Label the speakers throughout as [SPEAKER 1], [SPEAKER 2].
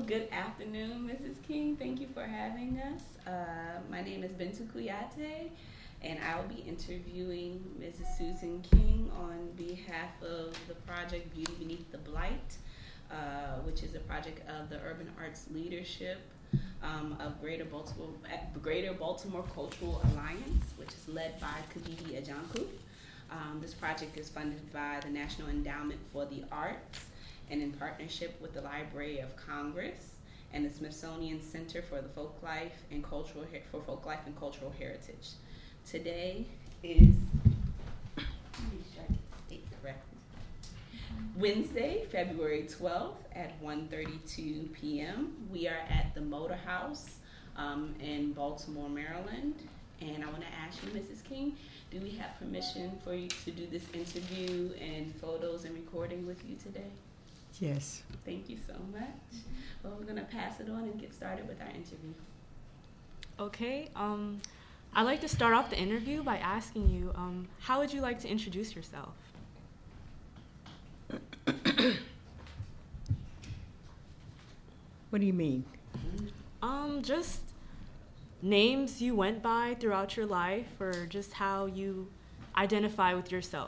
[SPEAKER 1] good afternoon, Mrs. King. Thank you for having us. My name is Bintu Kuyate, and I will be interviewing Mrs. Susan King on behalf of the project Beauty Beneath the Blight, which is a project of the Urban Arts Leadership of Greater Baltimore Cultural Alliance, which is led by Kabibi Ajanku. This project is funded by the National Endowment for the Arts and in partnership with the Library of Congress and the Smithsonian Center for the Folklife and Cultural Heritage. Today is Wednesday, February 12th at 1:32 p.m. We are at the Motor House in Baltimore, Maryland. And I want to ask you, Mrs. King, do we have permission for you to do this interview and photos and recording with you today?
[SPEAKER 2] Yes.
[SPEAKER 1] Thank you so much. Well, we're going to pass it on and get started with our interview.
[SPEAKER 3] Okay. I'd like to start off the interview by asking you, how would you like to introduce yourself?
[SPEAKER 2] What do you mean?
[SPEAKER 3] Just names you went by throughout your life, or just how you identify with yourself.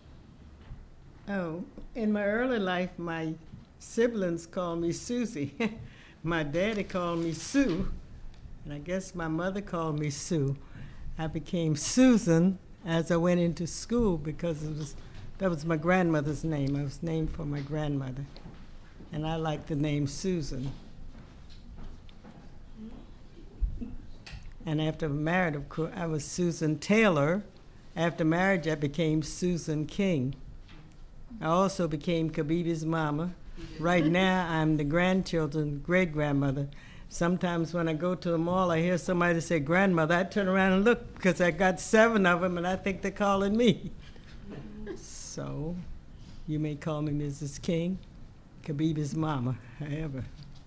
[SPEAKER 2] Oh, in my early life, my siblings called me Susie. My daddy called me Sue, and I guess my mother called me Sue. I became Susan as I went into school because that was my grandmother's name. I was named for my grandmother, and I liked the name Susan. And after I married, of course, I was Susan Taylor. After marriage, I became Susan King. I also became Kabibi's mama. Right now, I'm the grandchildren's great-grandmother. Sometimes when I go to the mall, I hear somebody say, grandmother. I turn around and look because I got 7 of them, and I think they're calling me. So you may call me Mrs. King, Kabibi's mama, however.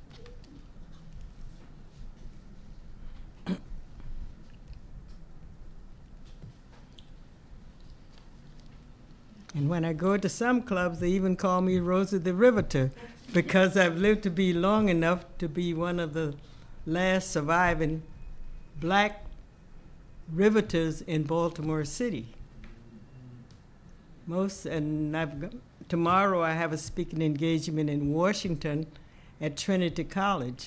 [SPEAKER 2] And when I go to some clubs, they even call me Rosie the Riveter because I've lived to be long enough to be one of the last surviving black riveters in Baltimore City. Tomorrow I have a speaking engagement in Washington at Trinity College.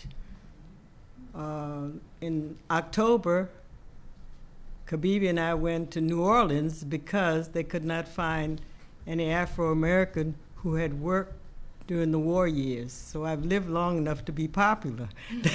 [SPEAKER 2] In October, Kabibi and I went to New Orleans because they could not find any Afro-American who had worked during the war years. So I've lived long enough to be popular.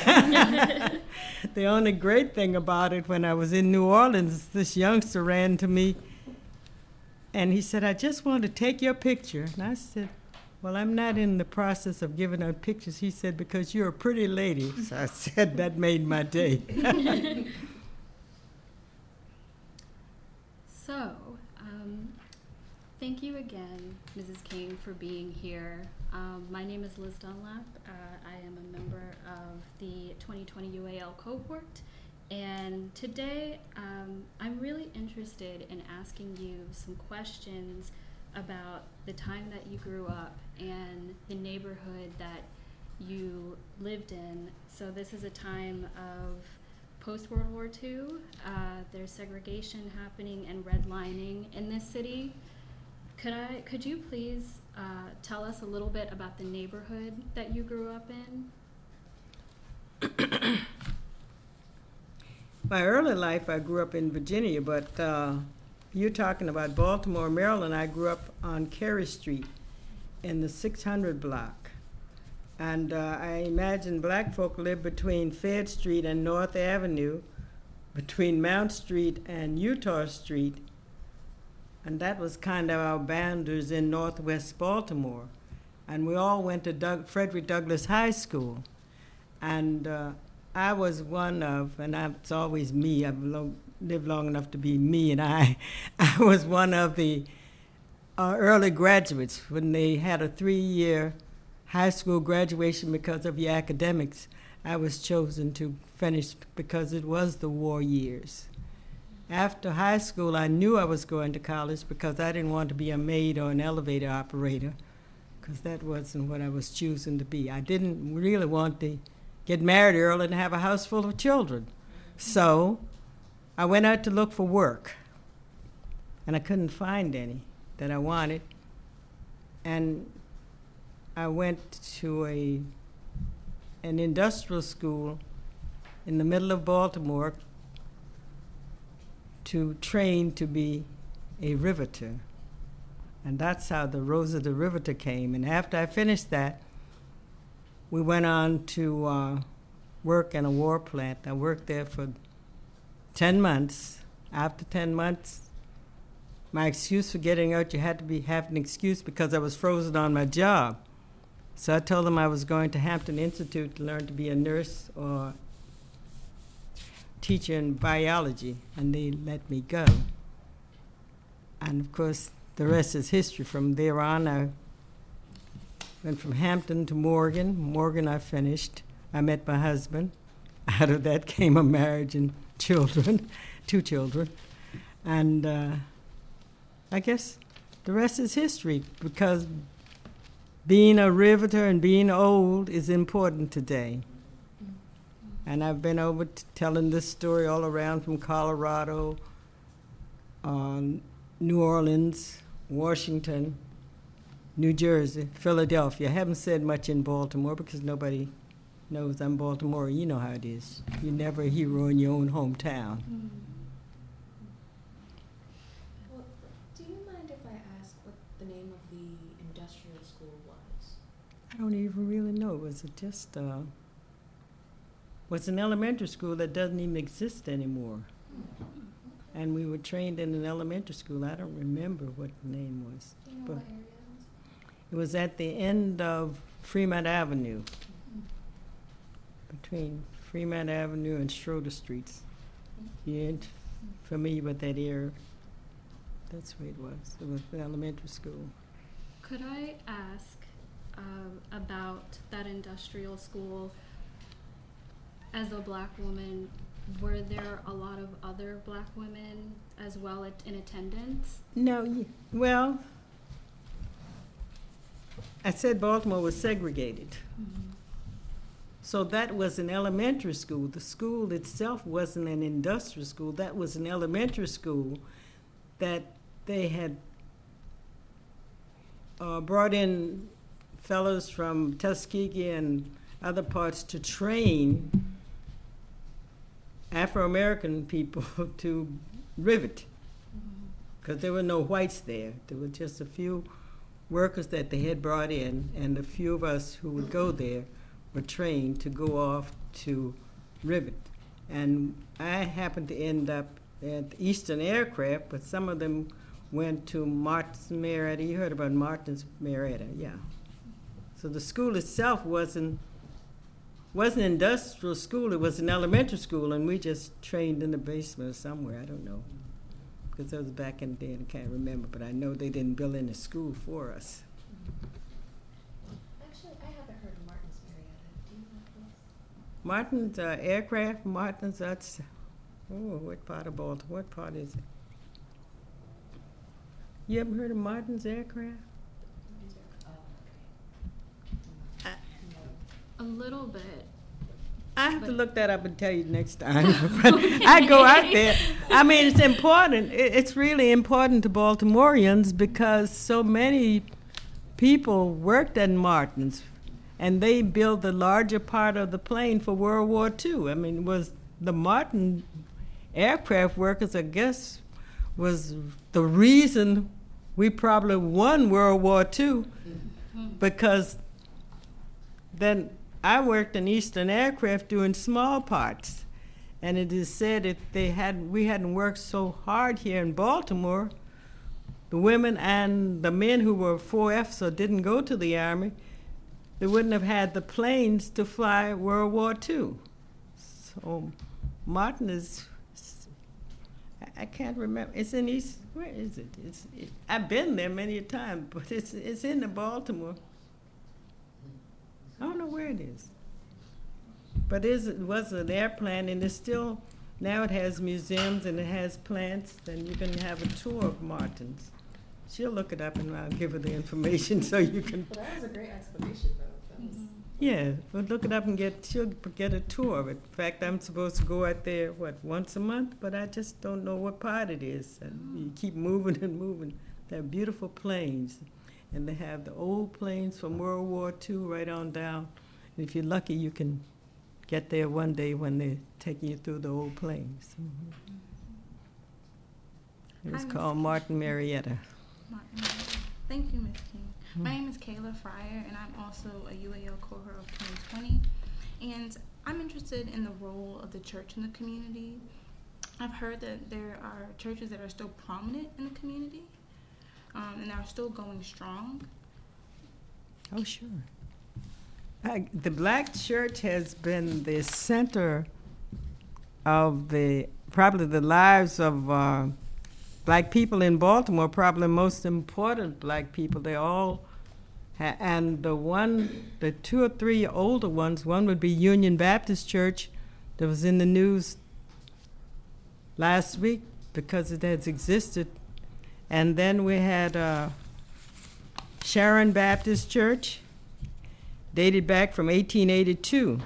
[SPEAKER 2] The only great thing about it, when I was in New Orleans, this youngster ran to me and he said, I just want to take your picture. And I said, well, I'm not in the process of giving out pictures. He said, because you're a pretty lady. So I said, that made my day.
[SPEAKER 4] So, thank you again, Mrs. King, for being here. My name is Liz Dunlap. I am a member of the 2020 UAL cohort, and today I'm really interested in asking you some questions about the time that you grew up and the neighborhood that you lived in. So this is a time of post-World War II, there's segregation happening and redlining in this city. Could you please tell us a little bit about the neighborhood that you grew up in?
[SPEAKER 2] My early life, I grew up in Virginia, but you're talking about Baltimore, Maryland. I grew up on Carey Street in the 600 block. And I imagine black folk lived between Fed Street and North Avenue, between Mount Street and Utah Street. And that was kind of our boundaries in Northwest Baltimore. And we all went to Frederick Douglass High School. And I was one of, and it's always me, I've lived long enough to be me, and I was one of the early graduates when they had a 3-year high school graduation because of your academics. I was chosen to finish because it was the war years. After high school, I knew I was going to college because I didn't want to be a maid or an elevator operator. because that wasn't what I was choosing to be. I didn't really want to get married early and have a house full of children. So I went out to look for work, and I couldn't find any that I wanted. And I went to an industrial school in the middle of Baltimore to train to be a riveter. And that's how the Rosa the Riveter came. And after I finished that, we went on to work in a war plant. I worked there for 10 months. After 10 months, my excuse for getting out, you had to have an excuse because I was frozen on my job. So I told them I was going to Hampton Institute to learn to be a nurse or teacher in biology, and they let me go. And of course, the rest is history. From there on, I went from Hampton to Morgan. Morgan, I finished. I met my husband. Out of that came a marriage and children, 2 children. And I guess the rest is history, because being a riveter and being old is important today. And I've been over telling this story all around, from Colorado, New Orleans, Washington, New Jersey, Philadelphia. I haven't said much in Baltimore because nobody knows I'm Baltimore. You know how it is. You're never a hero in your own hometown.
[SPEAKER 5] Well, do you mind if I ask what the name of the industrial school was?
[SPEAKER 2] I don't even really know. Was an elementary school that doesn't even exist anymore. And we were trained in an elementary school. I don't remember what the name was.
[SPEAKER 5] Do you know
[SPEAKER 2] But
[SPEAKER 5] what area
[SPEAKER 2] it was at the end of Fremont Avenue, between Fremont Avenue and Schroeder Streets. You ain't familiar with that area? That's where it was. It was an elementary school.
[SPEAKER 4] Could I ask about that industrial school? As a black woman, were there a lot of other black women as well in attendance?
[SPEAKER 2] No, well, I said Baltimore was segregated. So that was an elementary school. The school itself wasn't an industrial school. That was an elementary school that they had brought in fellows from Tuskegee and other parts to train Afro-American people to rivet, because there were no whites there. There were just a few workers that they had brought in, and a few of us who would go there were trained to go off to rivet. And I happened to end up at Eastern Aircraft, but some of them went to Martin's Marietta. You heard about Martin's Marietta, yeah. So the school itself wasn't an industrial school, it was an elementary school, and we just trained in the basement or somewhere, I don't know. Because that was back in the day, and I can't remember, but I know they didn't build any school for us.
[SPEAKER 5] Actually, I haven't heard of Martin's Marietta. Do you know this?
[SPEAKER 2] Martin's Aircraft, Martin's, that's, what part of Baltimore? What part is it? You haven't heard of Martin's Aircraft?
[SPEAKER 4] A little bit.
[SPEAKER 2] I have to look that up and tell you next time. I go out there. I mean, it's important. It's really important to Baltimoreans because so many people worked at Martin's, and they built the larger part of the plane for World War II. I mean, it was the Martin aircraft workers, I guess, was the reason we probably won World War II, because then I worked in Eastern Aircraft doing small parts, and it is said if we hadn't worked so hard here in Baltimore, the women and the men who were 4Fs or didn't go to the Army, they wouldn't have had the planes to fly World War II. So Martin is, I can't remember, it's in East, where is it? I've been there many a time, but it's in the Baltimore. I don't know where it is. But it was an airplane, and it's still, now it has museums and it has plants, and you can have a tour of Martin's. She'll look it up and I'll give her the information so you can.
[SPEAKER 5] Well, that was a great explanation, though. That was,
[SPEAKER 2] Yeah, but look it up and she'll get a tour of it. In fact, I'm supposed to go out there, once a month, but I just don't know what part it is. And you keep moving and moving. They're beautiful plains. And they have the old planes from World War II right on down. And if you're lucky, you can get there one day when they're taking you through the old plains. It was
[SPEAKER 6] Hi, Ms.
[SPEAKER 2] called
[SPEAKER 6] King.
[SPEAKER 2] Martin Marietta.
[SPEAKER 6] Martin. Thank you, Ms. King. My name is Kayla Fryer, and I'm also a UAL cohort of 2020. And I'm interested in the role of the church in the community. I've heard that there are churches that are still prominent in the community, and are still going strong.
[SPEAKER 2] Oh, sure. The black church has been the center of probably the lives of black people in Baltimore, probably the most important black people. They all, and the two or three older ones, one would be Union Baptist Church that was in the news last week because it has existed. And then we had Sharon Baptist Church, dated back from 1882.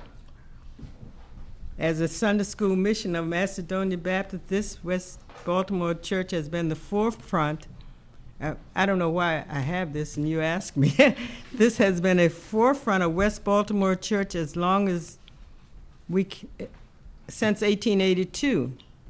[SPEAKER 2] As a Sunday school mission of Macedonia Baptist, this West Baltimore church has been the forefront. I don't know why I have this and you ask me. This has been a forefront of West Baltimore church as long as since 1882.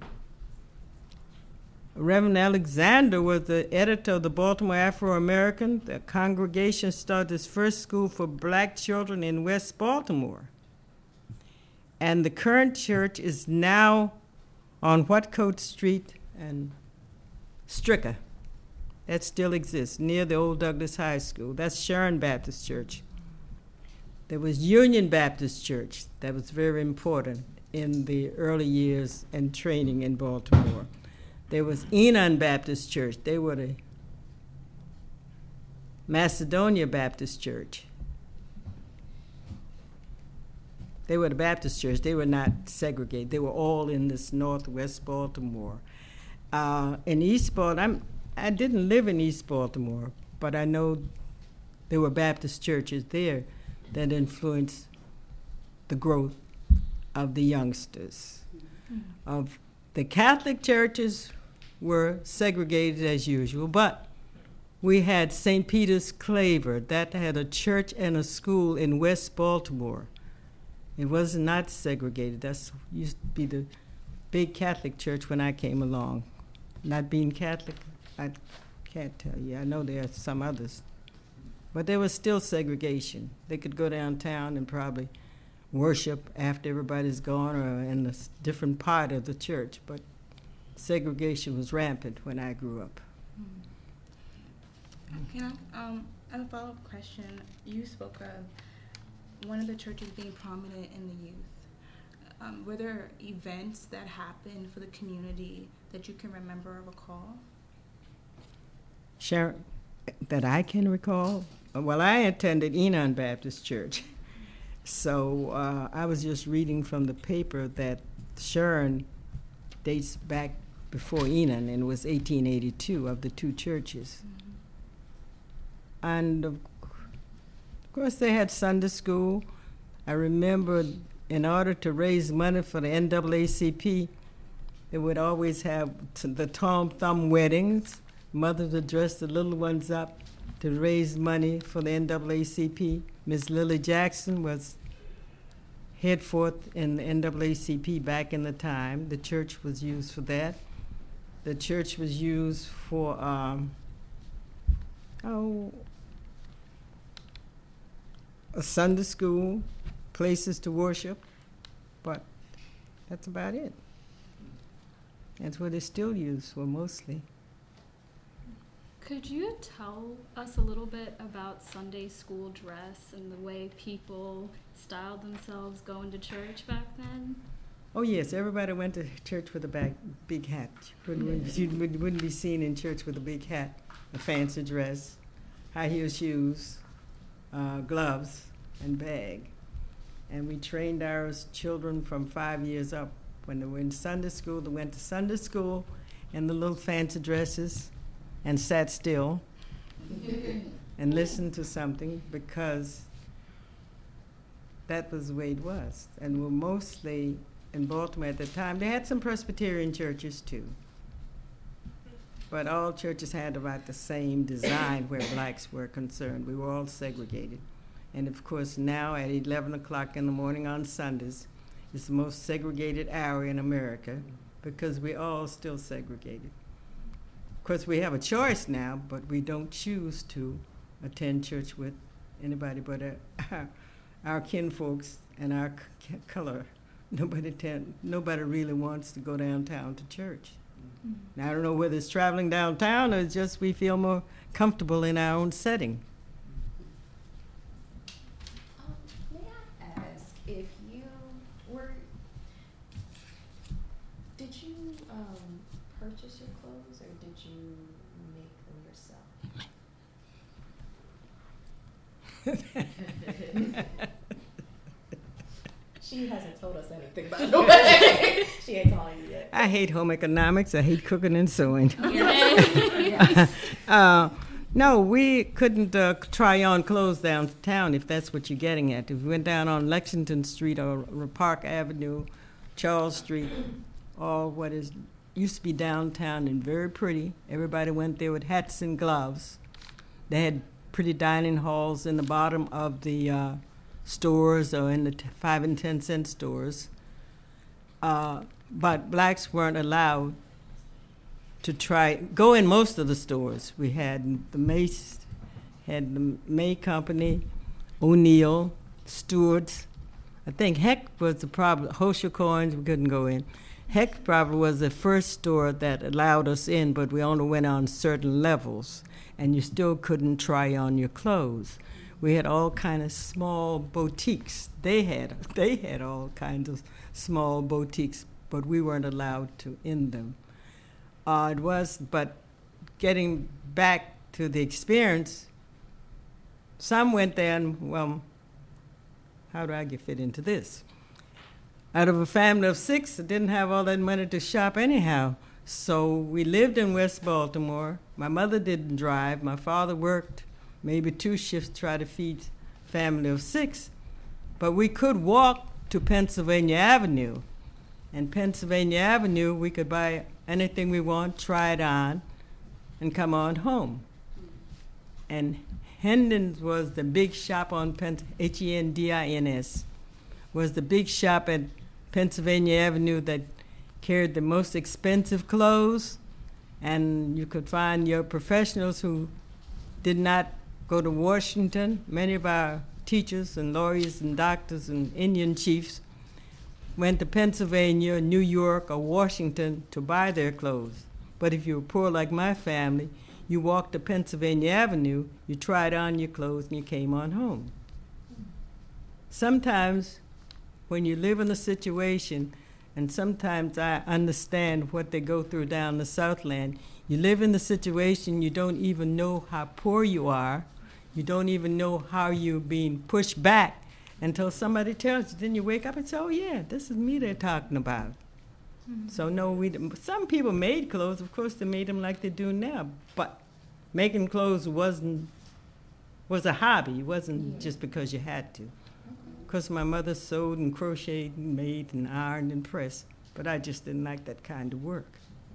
[SPEAKER 2] Reverend Alexander was the editor of the Baltimore Afro-American. The congregation started its first school for black children in West Baltimore. And the current church is now on Whatcoat Street and Stricker. That still exists, near the old Douglas High School. That's Sharon Baptist Church. There was Union Baptist Church. That was very important in the early years and training in Baltimore. There was Enon Baptist Church. They were the Macedonia Baptist Church. They were the Baptist church. They were not segregated. They were all in this northwest Baltimore. In East Baltimore, I didn't live in East Baltimore, but I know there were Baptist churches there that influenced the growth of the youngsters. Of the Catholic churches were segregated as usual, but we had St. Peter's Claver that had a church and a school in West Baltimore. It was not segregated. That used to be the big Catholic church when I came along. Not being Catholic, I can't tell you. I know there are some others. But there was still segregation. They could go downtown and probably worship after everybody's gone or in a different part of the church. But segregation was rampant when I grew up.
[SPEAKER 6] Can I, a follow-up question, you spoke of one of the churches being prominent in the youth. Were there events that happened for the community that you can remember or recall?
[SPEAKER 2] Sharon, that I can recall? Well, I attended Enon Baptist Church. So I was just reading from the paper that Sharon dates back before Enon, and it was 1882 of the two churches. Mm-hmm. And of course, they had Sunday school. I remember in order to raise money for the NAACP, they would always have the Tom Thumb weddings. Mothers would dress the little ones up to raise money for the NAACP. Miss Lily Jackson was head forth in the NAACP back in the time. The church was used for that. The church was used for, a Sunday school, places to worship, but that's about it. That's what it's still used for mostly.
[SPEAKER 4] Could you tell us a little bit about Sunday school dress and the way people styled themselves going to church back then?
[SPEAKER 2] Oh yes, everybody went to church with a big hat. You wouldn't be seen in church with a big hat, a fancy dress, high heel shoes, gloves, and bag. And we trained our children from 5 years up. When they were in Sunday school, they went to Sunday school in the little fancy dresses. and sat still and listened to something, because that was the way it was. And we're mostly in Baltimore at the time. They had some Presbyterian churches too, but all churches had about the same design where blacks were concerned. We were all segregated. And of course now at 11 o'clock in the morning on Sundays, it's the most segregated hour in America, because we're all still segregated. Of course, we have a choice now, but we don't choose to attend church with anybody but our kinfolks and our color. Nobody really wants to go downtown to church. Now, I don't know whether it's traveling downtown or it's just we feel more comfortable in our own setting.
[SPEAKER 5] May I ask if you were, did you purchase your clothes or did you make them yourself? She hasn't told us anything, by the way. She ain't telling you yet.
[SPEAKER 2] I hate home economics. I hate cooking and sewing.
[SPEAKER 5] Yes.
[SPEAKER 2] No, we couldn't try on clothes downtown, if that's what you're getting at. If we went down on Lexington Street or Park Avenue, Charles Street, all what is used to be downtown and very pretty. Everybody went there with hats and gloves. They had pretty dining halls in the bottom of the stores or in the 5 and 10 cent stores. But blacks weren't allowed to go in most of the stores. We had the Mace, had the May Company, O'Neill, Stewart's. I think Heck was the problem. Hosher Coins, we couldn't go in. Heck probably was the first store that allowed us in, but we only went on certain levels, and you still couldn't try on your clothes. We had all kind of small boutiques. They had all kinds of small boutiques, but we weren't allowed to in them. But getting back to the experience, some went there and, well, how do I fit into this? Out of a family of 6, I didn't have all that money to shop anyhow. So we lived in West Baltimore. My mother didn't drive. My father worked maybe 2 shifts to try to feed a family of 6. But we could walk to Pennsylvania Avenue. And Pennsylvania Avenue, we could buy anything we want, try it on, and come on home. And Hendon's was the big shop on Hendins, was the big shop at Pennsylvania Avenue that carried the most expensive clothes, and you could find your professionals who did not go to Washington. Many of our teachers and lawyers and doctors and Indian chiefs went to Pennsylvania, New York, or Washington to buy their clothes. But if you were poor like my family, you walked to Pennsylvania Avenue, you tried on your clothes, and you came on home. Sometimes when you live in a situation, and sometimes I understand what they go through down the Southland, you live in the situation, you don't even know how poor you are, you don't even know how you're being pushed back until somebody tells you. Then you wake up and say, oh yeah, this is me they're talking about. Mm-hmm. So no, some people made clothes, of course they made them like they do now, but making clothes was a hobby, it wasn't just because you had to. Because my mother sewed and crocheted and made and ironed and pressed, but I just didn't like that kind of work.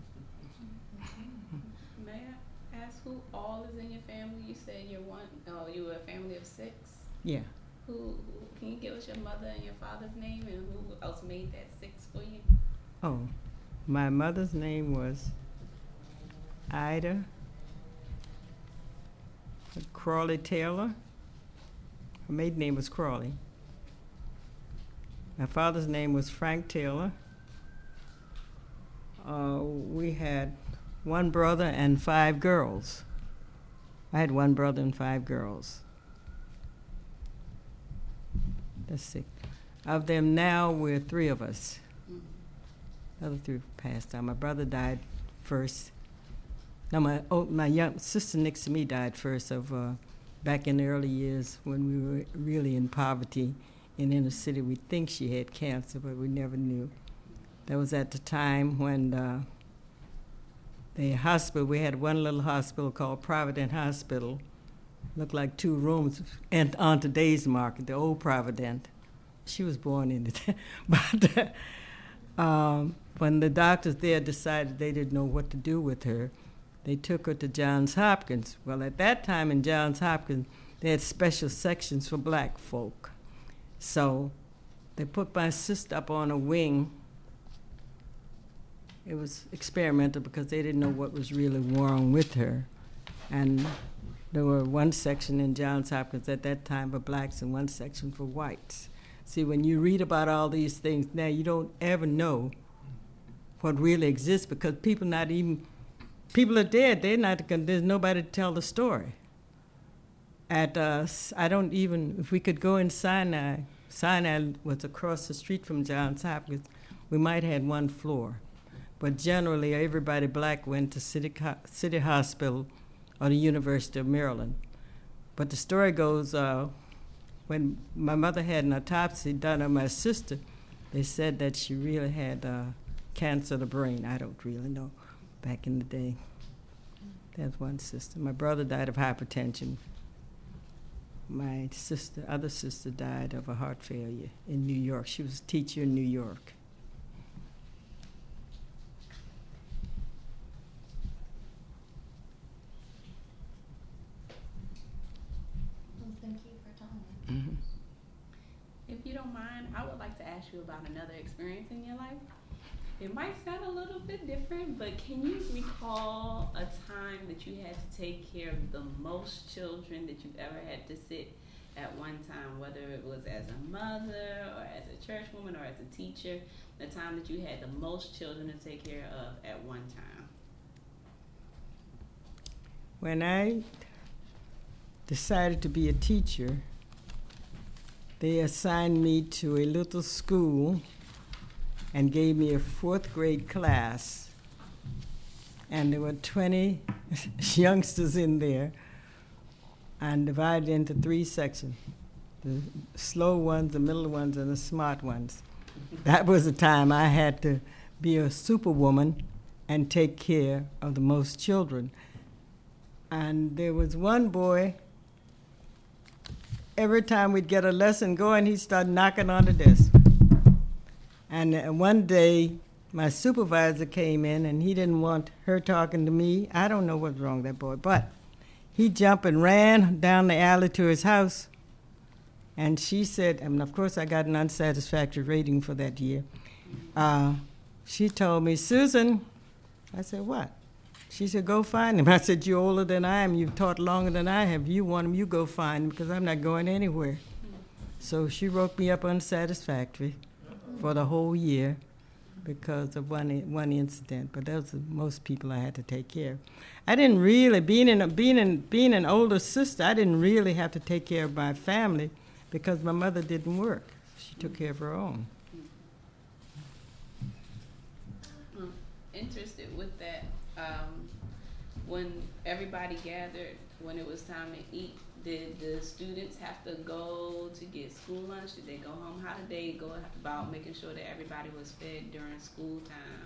[SPEAKER 1] May I ask who all is in your family? You said you were a family of 6?
[SPEAKER 2] Yeah.
[SPEAKER 1] Who can you give us your mother and your father's name, and who else made that 6 for you?
[SPEAKER 2] Oh, my mother's name was Ida Crawley Taylor. Her maiden name was Crawley. My father's name was Frank Taylor. We had 1 brother and 5 girls. I had 1 brother and 5 girls. Let's see. Of them now, we're 3 of us. The other 3 passed on. My brother died first. No, my young sister next to me died first back in the early years when we were really in poverty. In inner city, we think she had cancer, but we never knew. That was at the time when the hospital. We had one little hospital called Provident Hospital. Looked like 2 rooms. And on today's market, the old Provident. She was born in it. But when the doctors there decided they didn't know what to do with her, they took her to Johns Hopkins. Well, at that time in Johns Hopkins, they had special sections for black folk. So they put my sister up on a wing. It was experimental because they didn't know what was really wrong with her. And there were one section in Johns Hopkins at that time for blacks and one section for whites. See, when you read about all these things now, you don't ever know what really exists because people are dead. There's nobody to tell the story. If we could go in Sinai was across the street from Johns Hopkins, we might have had 1 floor. But generally, everybody black went to City Hospital or the University of Maryland. But the story goes, when my mother had an autopsy done on my sister, they said that she really had cancer of the brain. I don't really know back in the day. That's one sister. My brother died of hypertension. My other sister died of a heart failure in New York. She was a teacher in New York.
[SPEAKER 5] Well, thank you for telling me.
[SPEAKER 2] Mm-hmm.
[SPEAKER 1] If you don't mind, I would like to ask you about another experience in your life. It might sound a little bit different, but can you recall a time that you had to take care of the most children that you've ever had to sit at one time, whether it was as a mother or as a church woman or as a teacher, the time that you had the most children to take care of at one time?
[SPEAKER 2] When I decided to be a teacher, they assigned me to a little school and gave me a 4th grade class. And there were 20 youngsters in there and divided into 3 sections, the slow ones, the middle ones, and the smart ones. That was the time I had to be a superwoman and take care of the most children. And there was one boy, every time we'd get a lesson going, he'd start knocking on the desk. And one day, my supervisor came in, and he didn't want her talking to me. I don't know what's wrong with that boy, but he jumped and ran down the alley to his house. And she said, and of course I got an unsatisfactory rating for that year. She told me, Susan, I said, what? She said, go find him. I said, you're older than I am. You've taught longer than I have. You want him, you go find him, because I'm not going anywhere. So she wrote me up unsatisfactory for the whole year because of one incident. But that was most people I had to take care of. I didn't really, being an older sister, I didn't really have to take care of my family because my mother didn't work. She took care of her own.
[SPEAKER 1] Interested with that. When everybody gathered, when it was time to eat, did the students have to go to get school lunch? Did they go home? How did they go about making sure that everybody was fed during school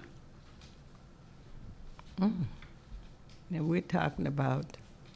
[SPEAKER 1] time?
[SPEAKER 2] Now we're talking about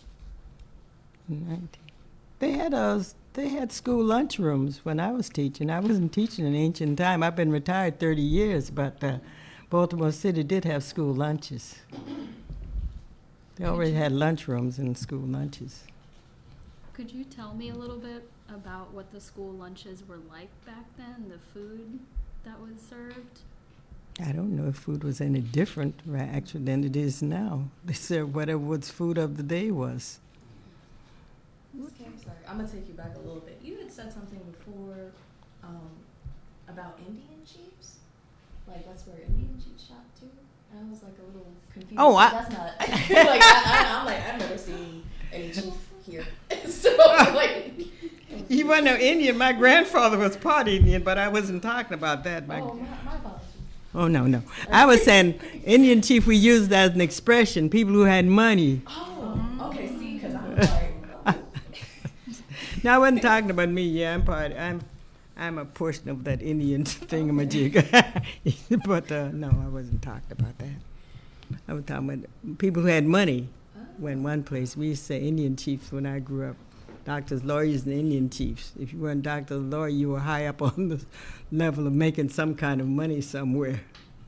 [SPEAKER 2] 19. They had school lunch rooms when I was teaching. I wasn't teaching in ancient time. I've been retired 30 years, but Baltimore City did have school lunches. They already had lunch rooms and school lunches.
[SPEAKER 4] Could you tell me a little bit about what the school lunches were like back then, the food that was served?
[SPEAKER 2] I don't know if food was any different actually than it is now. They served whatever was food of the day was.
[SPEAKER 5] Okay, I'm sorry. I'm gonna take you back a little bit. You had said something before about Indian chiefs. Like that's where Indian chiefs shop too. And I was like a little confused.
[SPEAKER 2] Oh,
[SPEAKER 5] that's not. I'm like I've never seen any chief here. So like.
[SPEAKER 2] He wasn't no Indian. My grandfather was part Indian, but I wasn't talking about that.
[SPEAKER 5] My apologies.
[SPEAKER 2] Oh, no. I was saying Indian chief we used as an expression, people who had money.
[SPEAKER 5] Oh, okay, see, because I'm like...
[SPEAKER 2] No, I wasn't talking about me. Yeah, I'm a portion of that Indian thingamajig. But no, I wasn't talking about that. I'm talking about people who had money went one place. We used to say Indian chiefs when I grew up. Doctors, lawyers, and Indian chiefs. If you weren't doctor or lawyer, you were high up on the level of making some kind of money somewhere.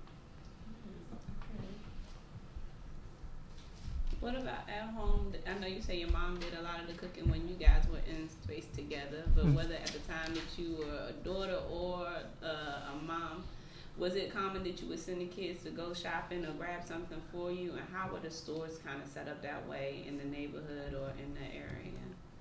[SPEAKER 1] What about at home? I know you say your mom did a lot of the cooking when you guys were in space together, but whether at the time that you were a daughter or a mom, was it common that you would send the kids to go shopping or grab something for you? And how were the stores kind of set up that way in the neighborhood or in the area?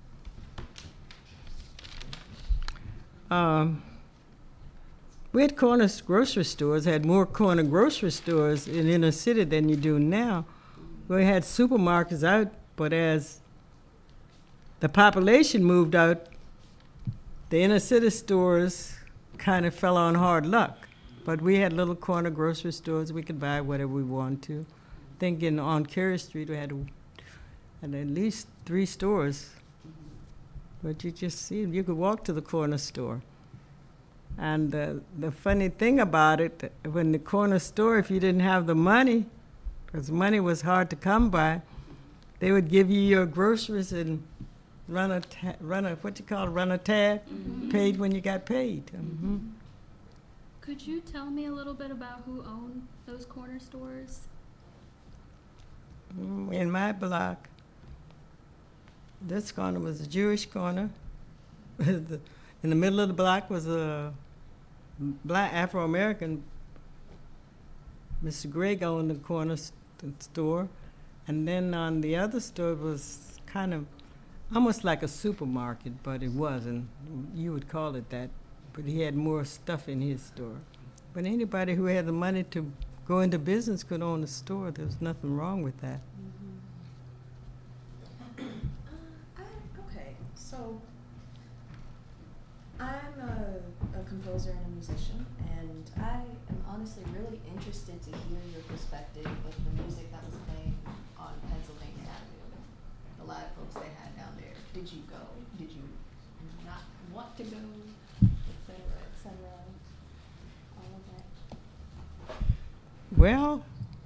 [SPEAKER 2] We had corner grocery stores, had more corner grocery stores in inner city than you do now. We had supermarkets out, but as the population moved out, the inner city stores kind of fell on hard luck. But we had little corner grocery stores. We could buy whatever we wanted to. Thinking on Carey Street, we had at least 3 stores. But you just see, you could walk to the corner store. And the funny thing about it, when the corner store, if you didn't have the money, because money was hard to come by, they would give you your groceries and run a tab, paid when you got paid. Mm-hmm.
[SPEAKER 4] Could you tell me a little bit about who owned those corner stores?
[SPEAKER 2] In my block, this corner was a Jewish corner. In the middle of the block was a black Afro-American. Mr. Gregg owned the corner store. And then on the other store was kind of almost like a supermarket, but it wasn't. You would call it that. But he had more stuff in his store. But anybody who had the money to go into business could own a store. There was nothing wrong with that.
[SPEAKER 5] Okay, so I'm a composer and a musician, and I am honestly really interested to hear your perspective of the music that was playing on Pennsylvania Avenue. The live folks they had down there. Did you go? Did you not want to go? Et cetera, all of that.
[SPEAKER 2] Well,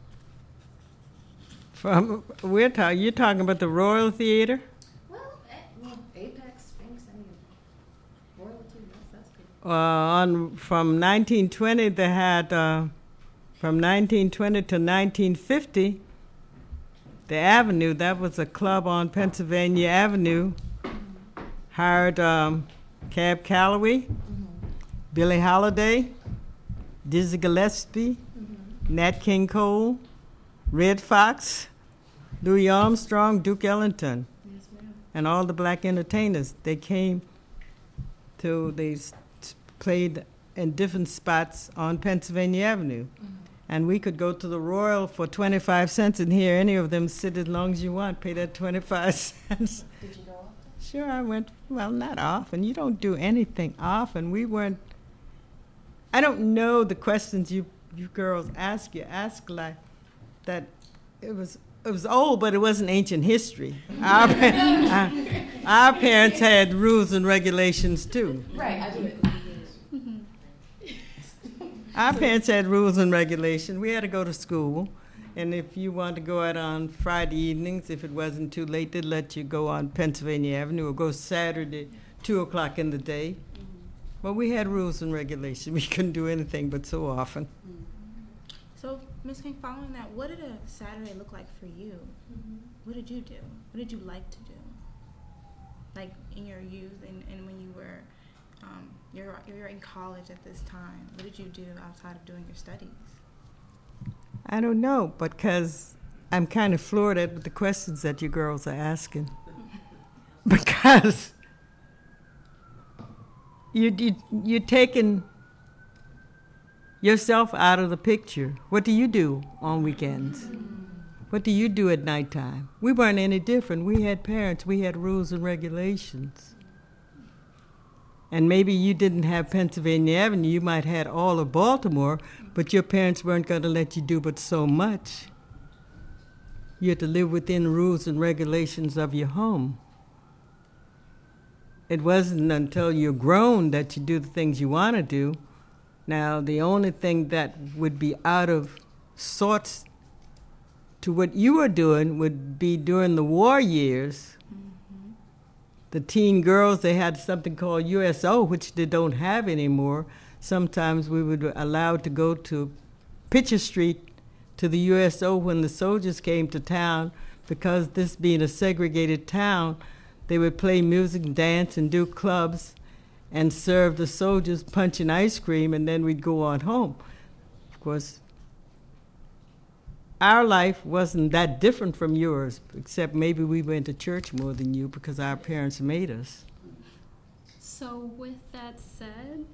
[SPEAKER 2] you're talking about the Royal Theater?
[SPEAKER 5] Well, Apex, Sphinx, I mean, royalty, that's good.
[SPEAKER 2] From 1920, they had, from 1920 to 1950, the Avenue, that was a club on Pennsylvania Avenue, hired Cab Calloway, Billie Holiday, Dizzy Gillespie, Nat King Cole, Red Fox, Louis Armstrong, Duke Ellington,
[SPEAKER 5] Yes, ma'am.
[SPEAKER 2] and all the black entertainers. They came played in different spots on Pennsylvania Avenue. And we could go to the Royal for 25 cents and hear any of them sit as long as you want, pay that 25 cents.
[SPEAKER 5] Did you go often?
[SPEAKER 2] Sure, I went, well, not often. You don't do anything often. I don't know the questions you girls ask. You ask like that. It was old, but it wasn't ancient history. Our parents had rules and regulations too.
[SPEAKER 5] Right, I do it.
[SPEAKER 2] Our parents had rules and regulations. We had to go to school. And if you wanted to go out on Friday evenings, if it wasn't too late, they'd let you go on Pennsylvania Avenue or go Saturday, 2 o'clock in the day. But we had rules and regulations. We couldn't do anything but so often.
[SPEAKER 6] So, Ms. King, following that, what did a Saturday look like for you? What did you do? What did you like to do? Like in your youth and when you were, you're in college at this time. What did you do outside of doing your studies?
[SPEAKER 2] I don't know, because I'm kind of floored at the questions that you girls are asking. Because you're taking yourself out of the picture. What do you do on weekends? What do you do at nighttime? We weren't any different. We had parents. We had rules and regulations. And maybe you didn't have Pennsylvania Avenue. You might have had all of Baltimore, but your parents weren't going to let you do but so much. You had to live within rules and regulations of your home. It wasn't until you're grown that you do the things you want to do. Now, the only thing that would be out of sorts to what you were doing would be during the war years. The teen girls, they had something called USO, which they don't have anymore. Sometimes we were allowed to go to Pitcher Street to the USO when the soldiers came to town. Because this being a segregated town, they would play music, dance, and do clubs and serve the soldiers punch and ice cream, and then we'd go on home. Of course, our life wasn't that different from yours, except maybe we went to church more than you because our parents made us.
[SPEAKER 4] So with that said,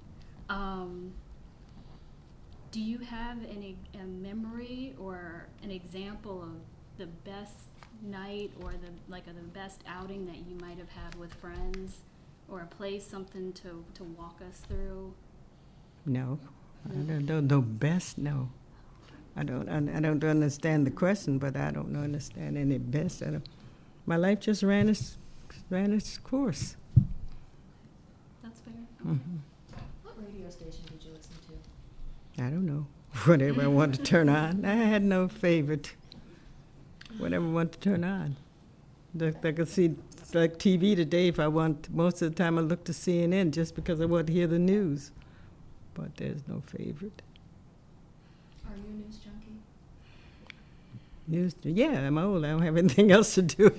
[SPEAKER 4] do you have a memory or an example of the best night or the best outing that you might have had with friends, or a place, something to walk us through?
[SPEAKER 2] No, I don't know best. No, I don't understand the question, but I don't understand any best. My life just ran its course.
[SPEAKER 4] That's fair.
[SPEAKER 2] Mm-hmm.
[SPEAKER 5] What radio station did you listen to?
[SPEAKER 2] I don't know. Whatever I wanted to turn on. I had no favorite. Whatever I wanted to turn on. I could see like TV today if I want. Most of the time I look to CNN just because I want to hear the news. But there's no favorite.
[SPEAKER 5] Are you a news junkie?
[SPEAKER 2] News? Yeah, I'm old. I don't have anything else to do.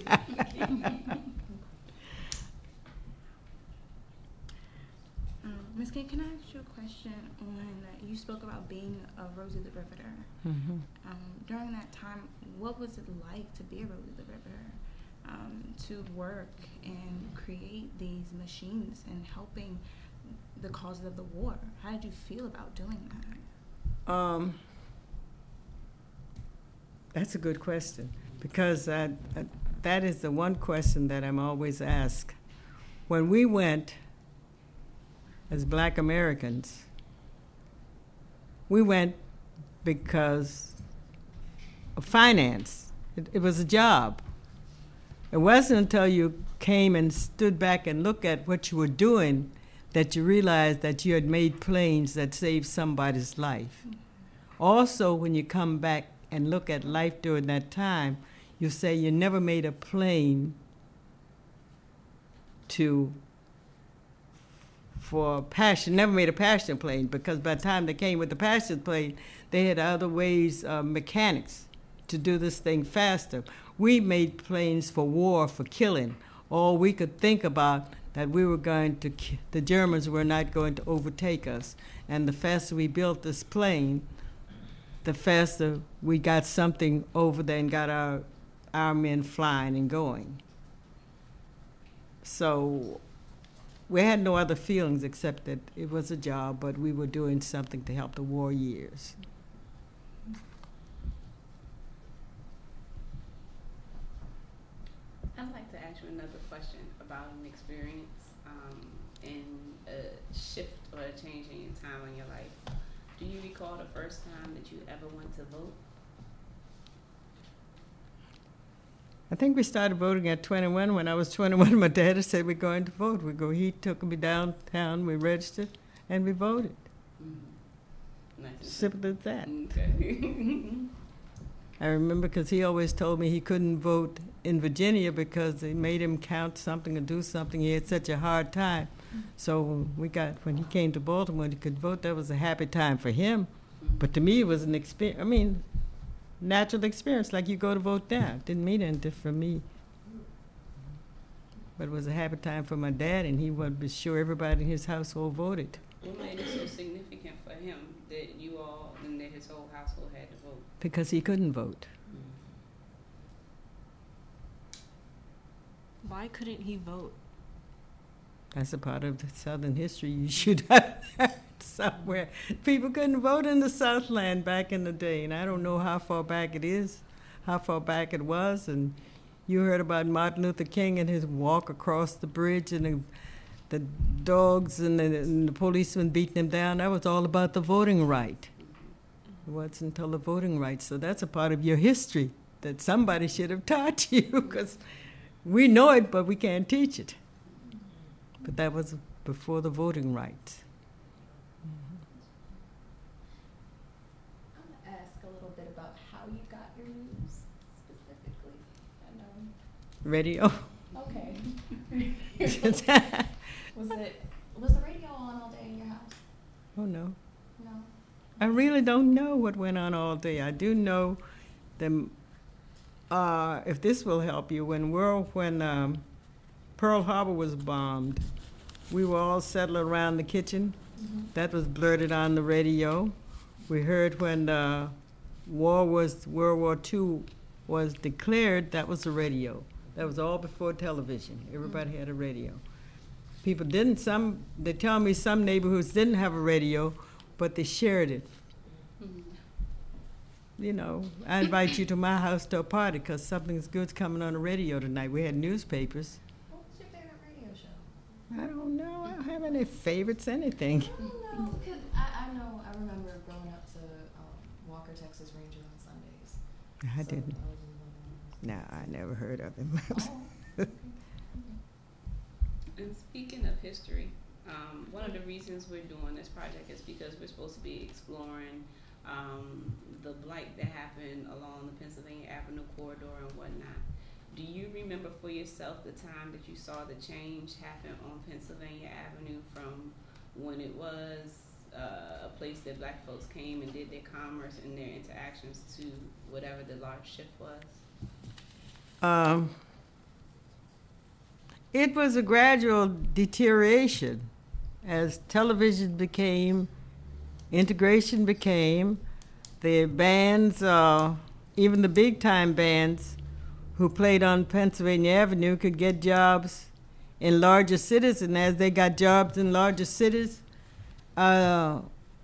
[SPEAKER 6] Ms. King, can I ask you a question on, you spoke about being a Rosie the Riveter.
[SPEAKER 2] Mm-hmm.
[SPEAKER 6] During that time, what was it like to be a Rosie the Riveter? To work and create these machines and helping the causes of the war? How did you feel about doing that?
[SPEAKER 2] That's a good question, because that is the one question that I'm always asked. When we went as Black Americans, we went because of finance. It was a job. It wasn't until you came and stood back and looked at what you were doing that you realized that you had made planes that saved somebody's life. Also, when you come back and look at life during that time, you say you never made a plane for passion, never made a passion plane, because by the time they came with the passion plane, they had other ways, mechanics, to do this thing faster. We made planes for war, for killing. All we could think about that we were going to, the Germans were not going to overtake us. And the faster we built this plane, the faster we got something over there and got our men flying and going. So we had no other feelings except that it was a job, but we were doing something to help the war years.
[SPEAKER 1] I'd like to ask you another question about an experience and a shift or a change in your time in your life. Do you recall the first time that you ever went to vote?
[SPEAKER 2] I think we started voting at 21. When I was 21, my dad said, we're going to vote. He took me downtown, we registered, and we voted.
[SPEAKER 1] Mm-hmm. Nice.
[SPEAKER 2] Simple as that.
[SPEAKER 1] Okay.
[SPEAKER 2] I remember because he always told me he couldn't vote in Virginia because they made him count something or do something. He had such a hard time. So when he came to Baltimore and he could vote, that was a happy time for him. But to me, it was an experience, natural experience, like you go to vote now. It didn't mean anything for me. But it was a happy time for my dad, and he wanted to be sure everybody in his household voted.
[SPEAKER 1] What made it so significant for him that you all and that his whole household had to vote?
[SPEAKER 2] Because he couldn't vote.
[SPEAKER 3] Why couldn't he vote?
[SPEAKER 2] That's a part of the Southern history you should have heard somewhere. People couldn't vote in the Southland back in the day, and I don't know how far back it is, how far back it was. And you heard about Martin Luther King and his walk across the bridge and the dogs and the policemen beating him down. That was all about the voting right. It wasn't until the voting rights. So that's a part of your history that somebody should have taught you, because we know it, but we can't teach it. But that was before the voting rights.
[SPEAKER 5] I'm going to ask a little bit about how you got your news.
[SPEAKER 2] Radio.
[SPEAKER 5] Okay. Was the radio on all day in your house?
[SPEAKER 2] Oh, no.
[SPEAKER 5] No.
[SPEAKER 2] I really don't know what went on all day. I do know them. If this will help you, when Pearl Harbor was bombed, we were all settled around the kitchen.
[SPEAKER 5] Mm-hmm.
[SPEAKER 2] That was blurted on the radio. We heard when World War II was declared. That was the radio. That was all before television. Everybody had a radio. People didn't. They tell me some neighborhoods didn't have a radio, but they shared it. You know, I invite you to my house to a party because something's good's coming on the radio tonight. We had newspapers.
[SPEAKER 5] What was your favorite radio show?
[SPEAKER 2] I don't know. I don't have any favorites, anything.
[SPEAKER 5] I don't know, 'cause I know, I remember growing up to Walker, Texas Ranger on Sundays.
[SPEAKER 2] I
[SPEAKER 5] So
[SPEAKER 2] didn't.
[SPEAKER 5] I was one of
[SPEAKER 2] No, I never heard of him.
[SPEAKER 5] those.
[SPEAKER 1] And speaking of history, one of the reasons we're doing this project is because we're supposed to be exploring the blight that happened along the Pennsylvania Avenue corridor and whatnot. Do you remember for yourself the time that you saw the change happen on Pennsylvania Avenue from when it was a place that black folks came and did their commerce and their interactions to whatever the large shift was?
[SPEAKER 2] It was a gradual deterioration as television became, integration became, the bands, even the big-time bands who played on Pennsylvania Avenue could get jobs in larger cities, and as they got jobs in larger cities, as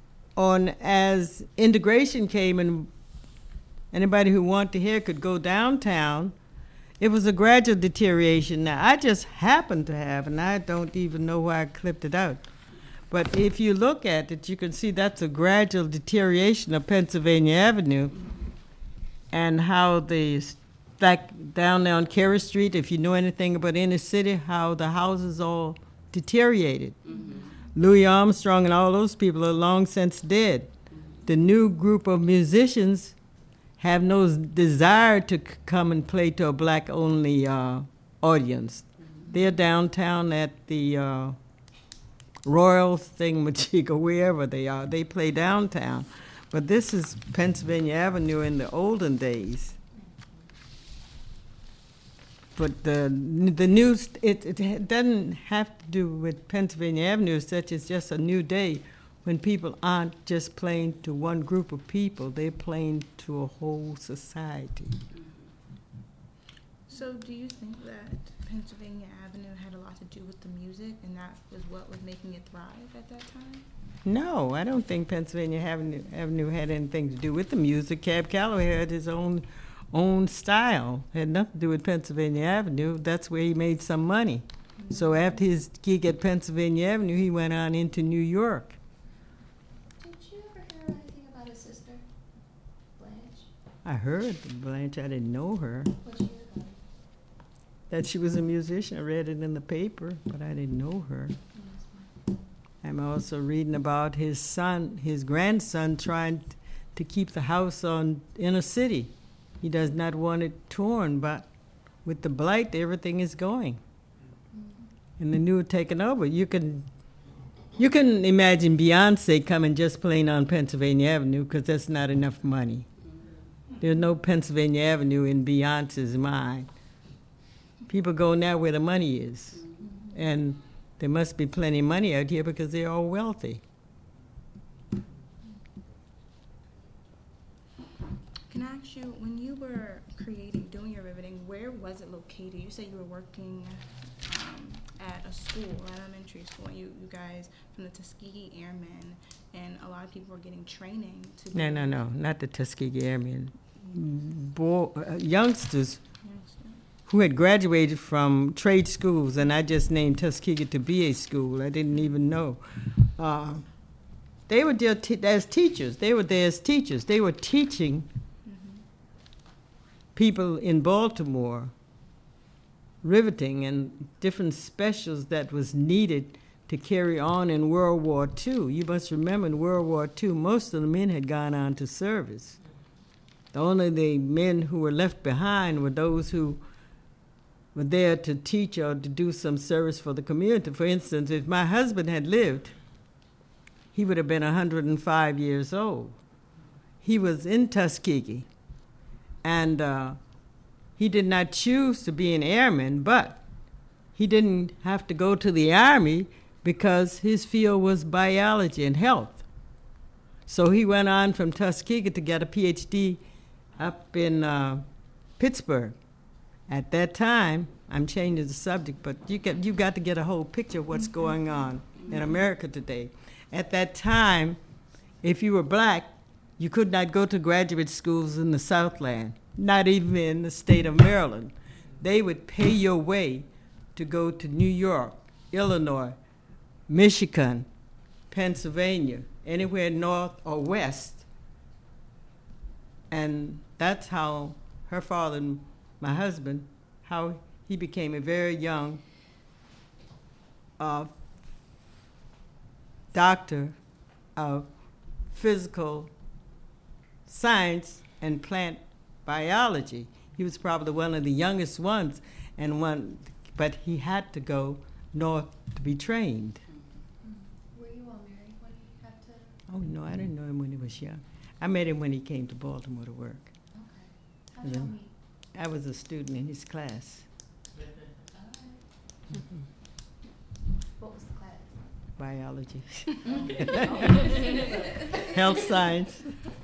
[SPEAKER 2] integration came and anybody who wanted to hear could go downtown, it was a gradual deterioration. Now, I just happened to have, and I don't even know why I clipped it out, but if you look at it, you can see that's a gradual deterioration of Pennsylvania Avenue and how like down there on Carey Street, if you know anything about inner city, how the houses all deteriorated. Louis Armstrong and all those people are long since dead. The new group of musicians have no desire to come and play to a black-only audience. They're downtown at the Royal Thingamajig, wherever they are. They play downtown. But this is Pennsylvania Avenue in the olden days. But the news, it doesn't have to do with Pennsylvania Avenue as such. It's just a new day when people aren't just playing to one group of people. They're playing to a whole society.
[SPEAKER 6] So do you think that Pennsylvania Avenue had a lot to do with the music and that was what was making it thrive at that time?
[SPEAKER 2] No, I don't think Pennsylvania Avenue had anything to do with the music. Cab Calloway had his own style. Had nothing to do with Pennsylvania Avenue. That's where he made some money. So after his gig at Pennsylvania Avenue, he went on into New York.
[SPEAKER 5] Did you ever hear anything about his sister, Blanche?
[SPEAKER 2] I heard Blanche. I didn't know her.
[SPEAKER 5] What'd you hear about her?
[SPEAKER 2] That she was a musician. I read it in the paper, but I didn't know her. I'm also reading about his grandson trying to keep the house on inner city. He does not want it torn, but with the blight, everything is going. And the new taking over. You can imagine Beyonce coming just playing on Pennsylvania Avenue because that's not enough money. There's no Pennsylvania Avenue in Beyonce's mind. People go now where the money is. And there must be plenty of money out here because they're all wealthy.
[SPEAKER 6] Can I ask you, when you were doing your riveting, where was it located? You said you were working at a school, elementary school, and you guys from the Tuskegee Airmen, and a lot of people were getting training to be...
[SPEAKER 2] No, not the Tuskegee Airmen. Youngsters who had graduated from trade schools, and I just named Tuskegee to be a school. I didn't even know. They were there as teachers. They were there as teachers. They were teaching people in Baltimore riveting and different specials that was needed to carry on in World War II. You must remember in World War II, most of the men had gone on to service. The only men who were left behind were those who were there to teach or to do some service for the community. For instance, if my husband had lived, he would have been 105 years old. He was in Tuskegee, and he did not choose to be an airman, but he didn't have to go to the Army because his field was biology and health. So he went on from Tuskegee to get a PhD up in Pittsburgh. At that time, I'm changing the subject, but you got to get a whole picture of what's going on in America today. At that time, if you were black, you could not go to graduate schools in the Southland, not even in the state of Maryland. They would pay your way to go to New York, Illinois, Michigan, Pennsylvania, anywhere north or west. And that's how her father and my husband, how he became a very young doctor of physical science and plant biology. He was probably one of the youngest ones, but he had to go north to be trained.
[SPEAKER 5] Were you all married when you had to?
[SPEAKER 2] Oh, no, I didn't know him when he was young. I met him when he came to Baltimore to work.
[SPEAKER 5] Okay. How did y'all meet?
[SPEAKER 2] I was a student in his class,
[SPEAKER 5] Alright. What was the class?
[SPEAKER 2] biology,
[SPEAKER 5] Okay.
[SPEAKER 2] health science.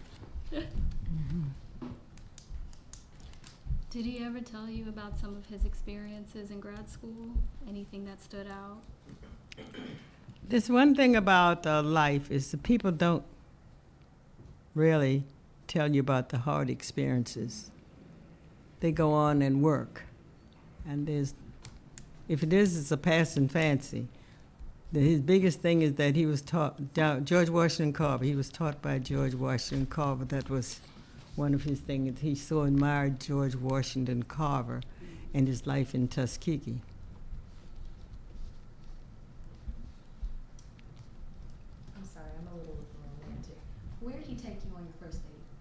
[SPEAKER 4] Did he ever tell you about some of his experiences in grad school? Anything that stood out?
[SPEAKER 2] There's one thing about life is that people don't really tell you about the hard experiences. They go on and work. And if it is, it's a passing fancy. His biggest thing is that he was taught, George Washington Carver, he was taught by George Washington Carver. That was one of his things. He so admired George Washington Carver and his life in Tuskegee.
[SPEAKER 5] I'm sorry, I'm a little romantic. Where did he take you on your first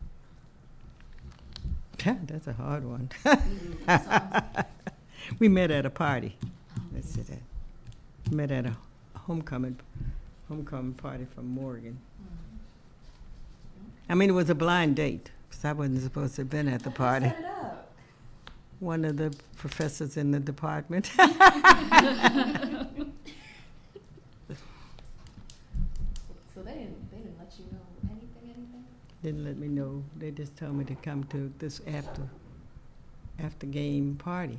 [SPEAKER 5] date?
[SPEAKER 2] That's a hard one.
[SPEAKER 5] Mm-hmm.
[SPEAKER 2] We met at a party. Let's say that. Met at a homecoming party from Morgan. I mean, it was a blind date, because I wasn't supposed to have been at the party.
[SPEAKER 5] Set it up.
[SPEAKER 2] One of the professors in the department.
[SPEAKER 5] So they didn't let you know anything?
[SPEAKER 2] Didn't let me know. They just told me to come to this after game party.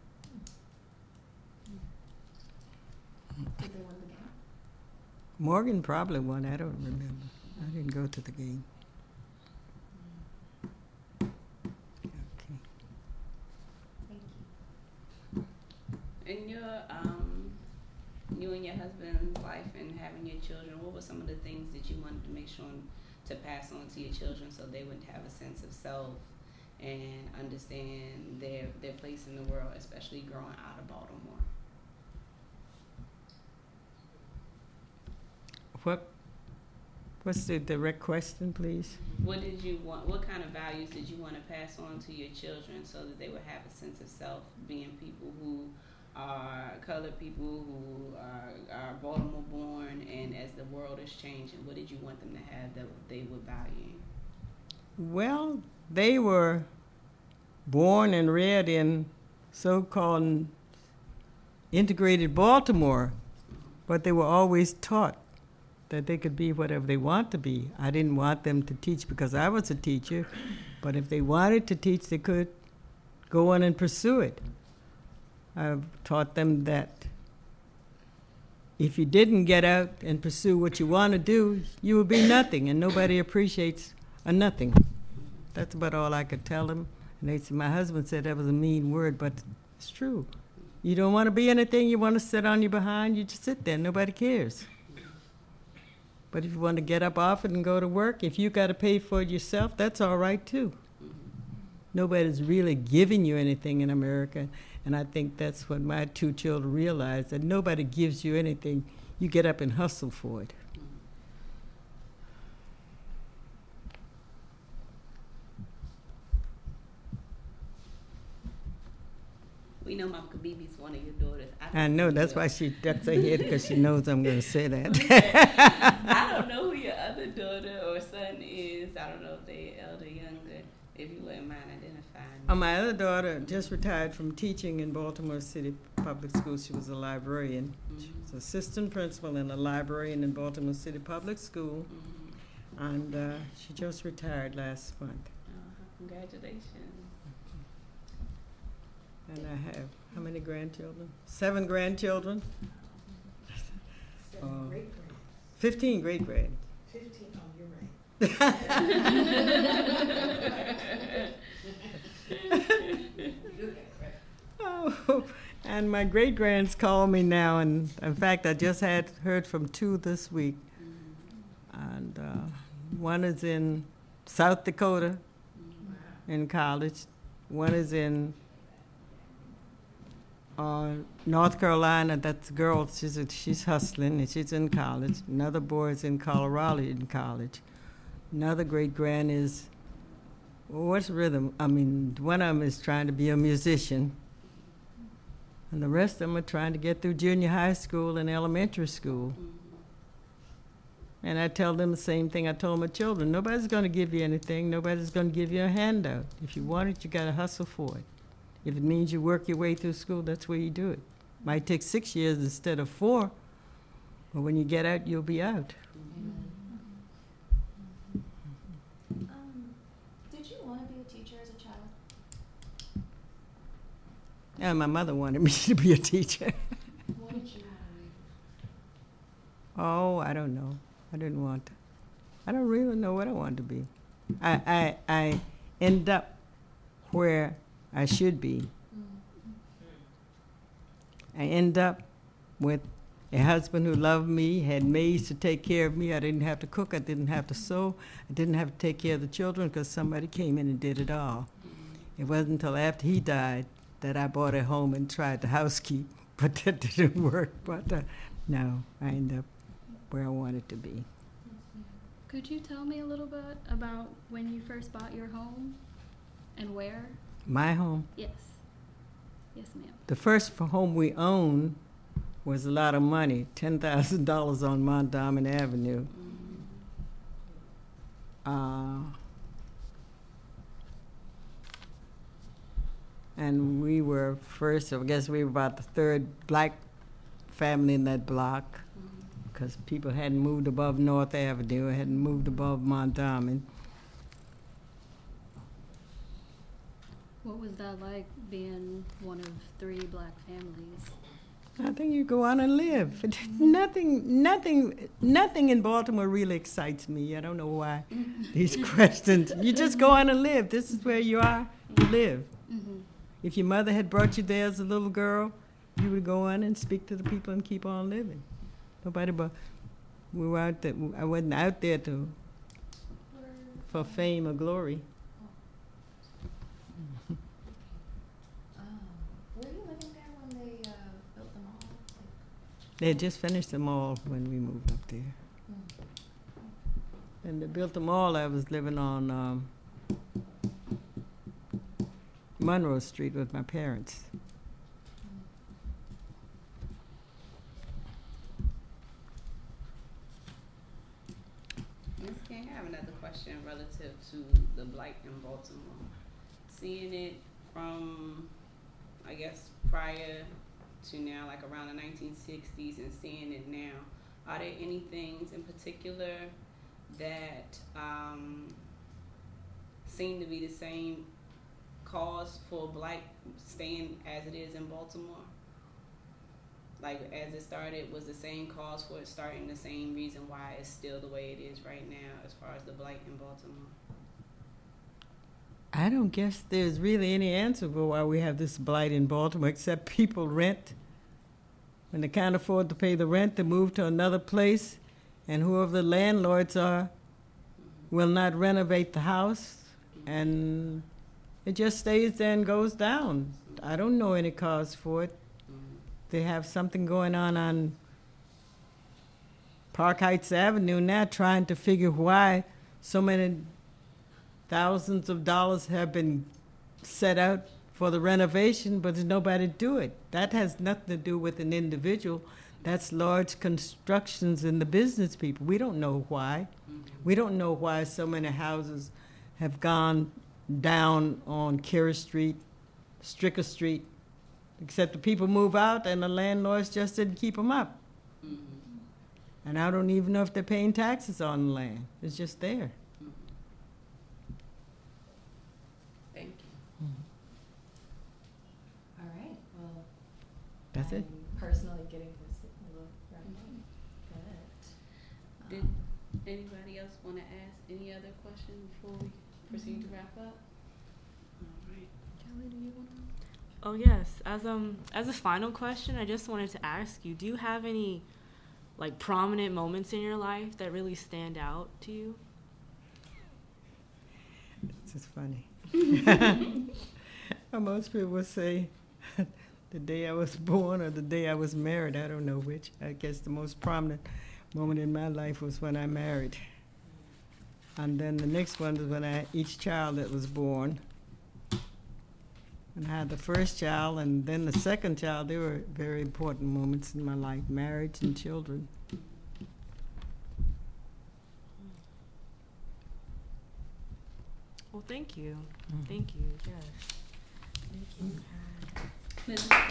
[SPEAKER 5] Did they win the game?
[SPEAKER 2] Morgan probably won. I don't remember. I didn't go to the game. Okay.
[SPEAKER 5] Thank you.
[SPEAKER 1] In your you and your husband's life and having your children, what were some of the things that you wanted to make sure to pass on to your children so they would have a sense of self and understand their place in the world, especially growing out of Baltimore?
[SPEAKER 2] What's the direct question, please?
[SPEAKER 1] What did you want? What kind of values did you want to pass on to your children so that they would have a sense of self, being people who are colored people, who are Baltimore born, and as the world is changing, what did you want them to have that they would value?
[SPEAKER 2] Well, they were born and reared in so-called integrated Baltimore, but they were always taught that they could be whatever they want to be. I didn't want them to teach because I was a teacher, but if they wanted to teach, they could go on and pursue it. I've taught them that if you didn't get out and pursue what you want to do, you will be nothing, and nobody appreciates a nothing. That's about all I could tell them. And they said, my husband said that was a mean word, but it's true. You don't want to be anything, you want to sit on your behind, you just sit there, nobody cares. But if you want to get up off it and go to work, if you got to pay for it yourself, that's all right too. Nobody's really giving you anything in America, and I think that's what my two children realized, that nobody gives you anything. You get up and hustle for it.
[SPEAKER 1] We know Mama Kabibi's one of your daughters.
[SPEAKER 2] I know, that's why she ducks her head, because she knows I'm going to say that.
[SPEAKER 1] I don't know who your other daughter or son is. I don't know if they're elder, younger. If you wouldn't mind identifying.
[SPEAKER 2] My other daughter just retired from teaching in Baltimore City Public Schools. She was a librarian. She was assistant principal and a librarian in Baltimore City Public School. And she just retired last month.
[SPEAKER 1] Congratulations.
[SPEAKER 2] And I have, how many grandchildren? 7 grandchildren.
[SPEAKER 7] 7 great grands.
[SPEAKER 2] 15 great grands.
[SPEAKER 7] 15. Oh, you're right.
[SPEAKER 2] Oh, and my great grands call me now, and in fact, I just heard from 2 this week. And one is in South Dakota in college. One is in North Carolina. That's a girl. She's hustling, and she's in college. Another boy is in Colorado in college. Another great grand is, what's rhythm? I mean, one of them is trying to be a musician. And the rest of them are trying to get through junior high school and elementary school. And I tell them the same thing I told my children. Nobody's going to give you anything. Nobody's going to give you a handout. If you want it, you got to hustle for it. If it means you work your way through school, that's where you do it. Might take 6 years instead of 4, but when you get out, you'll be out.
[SPEAKER 5] Did you want to be a teacher as a child?
[SPEAKER 2] And my mother wanted me to be a teacher.
[SPEAKER 5] What did you want to be?
[SPEAKER 2] Oh, I don't know. I don't really know what I wanted to be. I end up where I should be. I end up with a husband who loved me, had maids to take care of me. I didn't have to cook. I didn't have to sew. I didn't have to take care of the children because somebody came in and did it all. It wasn't until after he died that I bought a home and tried to housekeep, but that didn't work. But no, I ended up where I wanted to be.
[SPEAKER 4] Could you tell me a little bit about when you first bought your home and where?
[SPEAKER 2] My home.
[SPEAKER 4] Yes. Yes, ma'am.
[SPEAKER 2] The first home we owned was a lot of money, $10,000 on Mondawmin Avenue. And we were first, I guess we were about the 3rd black family in that block, because people hadn't moved above North Avenue, hadn't moved above Mondawmin.
[SPEAKER 4] What was that like being one of 3 black families?
[SPEAKER 2] I think you go on and live. Nothing in Baltimore really excites me. I don't know why these questions. You just go on and live. This is where you are. You live.
[SPEAKER 4] Mm-hmm.
[SPEAKER 2] If your mother had brought you there as a little girl, you would go on and speak to the people and keep on living. Nobody but we were out there. I wasn't out there for fame or glory.
[SPEAKER 5] Were you living there when they built the mall?
[SPEAKER 2] They had just finished the mall when we moved up there. And they built the mall. I was living on Monroe Street with my parents.
[SPEAKER 1] Ms. King, I have another question relative to the blight in Baltimore. Seeing it from, I guess, prior to now, like around the 1960s, and seeing it now, are there any things in particular that seem to be the same cause for blight staying as it is in Baltimore? Like, as it started, was the same cause for it starting, the same reason why it's still the way it is right now as far as the blight in Baltimore?
[SPEAKER 2] I don't guess there's really any answer for why we have this blight in Baltimore, except people rent. When they can't afford to pay the rent, they move to another place, and whoever the landlords are will not renovate the house, and it just stays there and goes down. I don't know any cause for it. They have something going on Park Heights Avenue now, trying to figure why so many thousands of dollars have been set out for the renovation, but there's nobody to do it. That has nothing to do with an individual. That's large constructions and the business people. We don't know why. We don't know why so many houses have gone down on Carey Street, Stricker Street, except the people move out and the landlords just didn't keep them up. And I don't even know if they're paying taxes on the land. It's just there.
[SPEAKER 1] Thank you.
[SPEAKER 5] All right. Well,
[SPEAKER 2] That's it.
[SPEAKER 5] I'm personally getting this a little wrapped up. But,
[SPEAKER 1] Did anybody else want to ask any other question before we proceed to wrap up? All right.
[SPEAKER 4] Kelly, do you want to?
[SPEAKER 3] Oh yes. As a final question, I just wanted to ask you: do you have any like prominent moments in your life that really stand out to you?
[SPEAKER 2] This is funny. Most people would say the day I was born or the day I was married. I don't know which. I guess the most prominent moment in my life was when I married. And then the next one was when each child that was born. And I had the first child and then the second child. They were very important moments in my life, marriage and children.
[SPEAKER 3] Well, thank you. Thank you. Yes. Thank you.
[SPEAKER 1] Mrs.